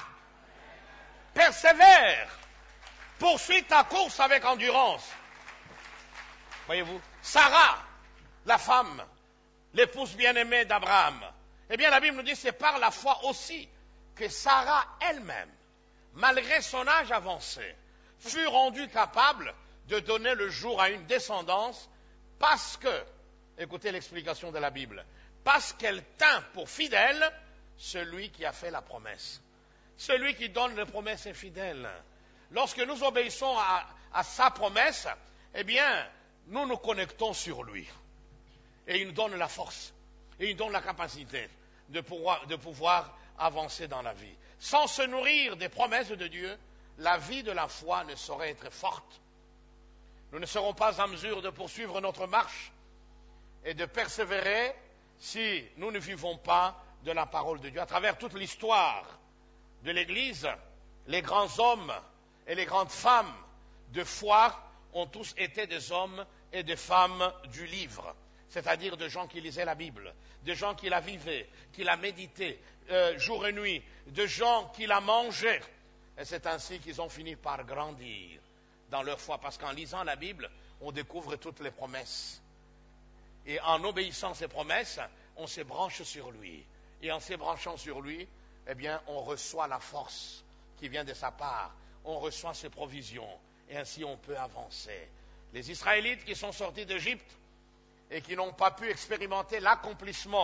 Persévère. Poursuis ta course avec endurance. Voyez-vous, Sarah, la femme, l'épouse bien-aimée d'Abraham, eh bien la Bible nous dit que c'est par la foi aussi que Sarah elle-même, malgré son âge avancé, fut rendue capable de donner le jour à une descendance parce que, écoutez l'explication de la Bible, parce qu'elle tint pour fidèle celui qui a fait la promesse. Celui qui donne les promesses est fidèle. Lorsque nous obéissons à, à sa promesse, eh bien, nous nous connectons sur lui. Et il nous donne la force. Et il nous donne la capacité de pouvoir, de pouvoir avancer dans la vie. Sans se nourrir des promesses de Dieu, la vie de la foi ne saurait être forte. Nous ne serons pas en mesure de poursuivre notre marche et de persévérer si nous ne vivons pas de la parole de Dieu. À travers toute l'histoire de l'Église, les grands hommes et les grandes femmes de foi ont tous été des hommes et des femmes du livre, c'est-à-dire de gens qui lisaient la Bible, de gens qui la vivaient, qui la méditaient euh, jour et nuit, de gens qui la mangeaient. Et c'est ainsi qu'ils ont fini par grandir dans leur foi, parce qu'en lisant la Bible, on découvre toutes les promesses. Et en obéissant à ces promesses, on se branche sur lui. Et en se branchant sur lui, eh bien, on reçoit la force qui vient de sa part. On reçoit ses provisions. Et ainsi, on peut avancer. Les Israélites qui sont sortis d'Égypte et qui n'ont pas pu expérimenter l'accomplissement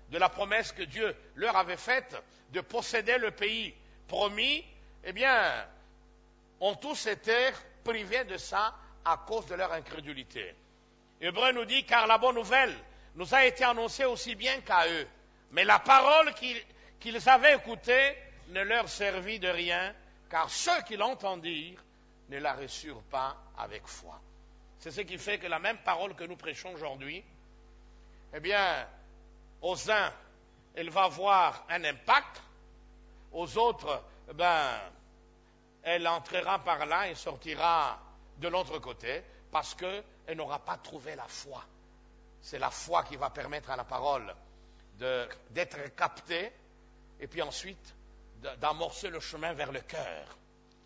de la promesse que Dieu leur avait faite de posséder le pays promis, eh bien, ont tous été privés de ça à cause de leur incrédulité. Hébreu nous dit, car la bonne nouvelle nous a été annoncée aussi bien qu'à eux. Mais la parole qu'ils, qu'ils avaient écoutée ne leur servit de rien, car ceux qui l'entendirent ne la reçurent pas avec foi. C'est ce qui fait que la même parole que nous prêchons aujourd'hui, eh bien, aux uns, elle va avoir un impact, aux autres, eh ben, elle entrera par là et sortira de l'autre côté, parce qu'elle n'aura pas trouvé la foi. C'est la foi qui va permettre à la parole de, d'être captée, et puis ensuite d'amorcer le chemin vers le cœur.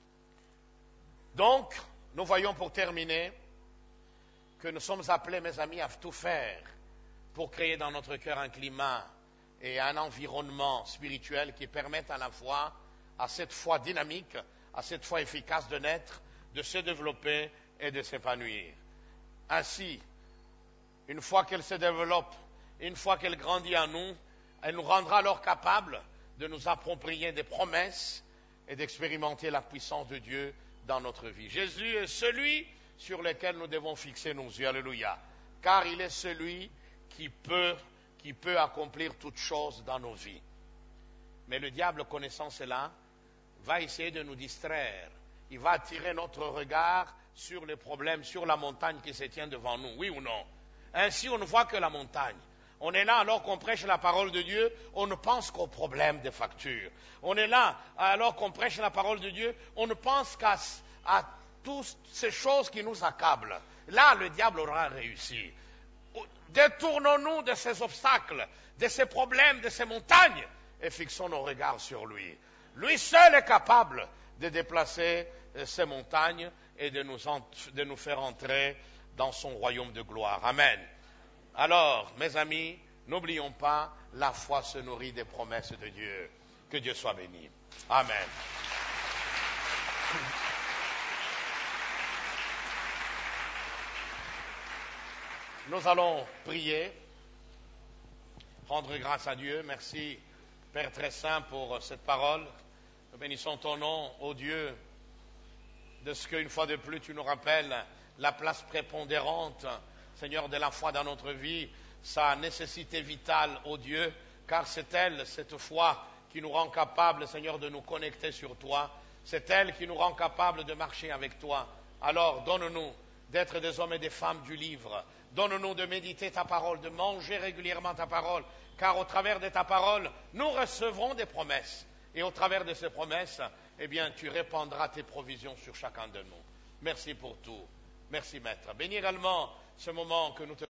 Donc, nous voyons pour terminer que nous sommes appelés, mes amis, à tout faire pour créer dans notre cœur un climat et un environnement spirituel qui permettent à la fois à cette foi dynamique, à cette foi efficace de naître, de se développer et de s'épanouir. Ainsi, une fois qu'elle se développe, une fois qu'elle grandit en nous, elle nous rendra alors capables de nous approprier des promesses et d'expérimenter la puissance de Dieu dans notre vie. Jésus est celui sur lequel nous devons fixer nos yeux. Alléluia. Car il est celui qui peut, qui peut accomplir toutes choses dans nos vies. Mais le diable, connaissant cela, va essayer de nous distraire. Il va attirer notre regard sur les problèmes, sur la montagne qui se tient devant nous, oui ou non? Ainsi, on ne voit que la montagne. On est là alors qu'on prêche la parole de Dieu, on ne pense qu'aux problèmes des factures. On est là alors qu'on prêche la parole de Dieu, on ne pense qu'à à toutes ces choses qui nous accablent. Là, le diable aura réussi. Détournons-nous de ces obstacles, de ces problèmes, de ces montagnes, et fixons nos regards sur lui. Lui seul est capable de déplacer ces montagnes et de nous, ent- de nous faire entrer dans son royaume de gloire. Amen. Alors, mes amis, n'oublions pas, la foi se nourrit des promesses de Dieu. Que Dieu soit béni. Amen. Nous allons prier, rendre grâce à Dieu. Merci, Père très saint, pour cette parole. Nous bénissons ton nom, ô Dieu, de ce qu'une fois de plus tu nous rappelles la place prépondérante, Seigneur, de la foi dans notre vie, sa nécessité vitale, ô Dieu, car c'est elle, cette foi, qui nous rend capables, Seigneur, de nous connecter sur toi. C'est elle qui nous rend capables de marcher avec toi. Alors, donne-nous d'être des hommes et des femmes du livre. Donne-nous de méditer ta parole, de manger régulièrement ta parole, car au travers de ta parole, nous recevrons des promesses. Et au travers de ces promesses, eh bien, tu répandras tes provisions sur chacun de nous. Merci pour tout. Merci, Maître. Bénis également ce moment que nous te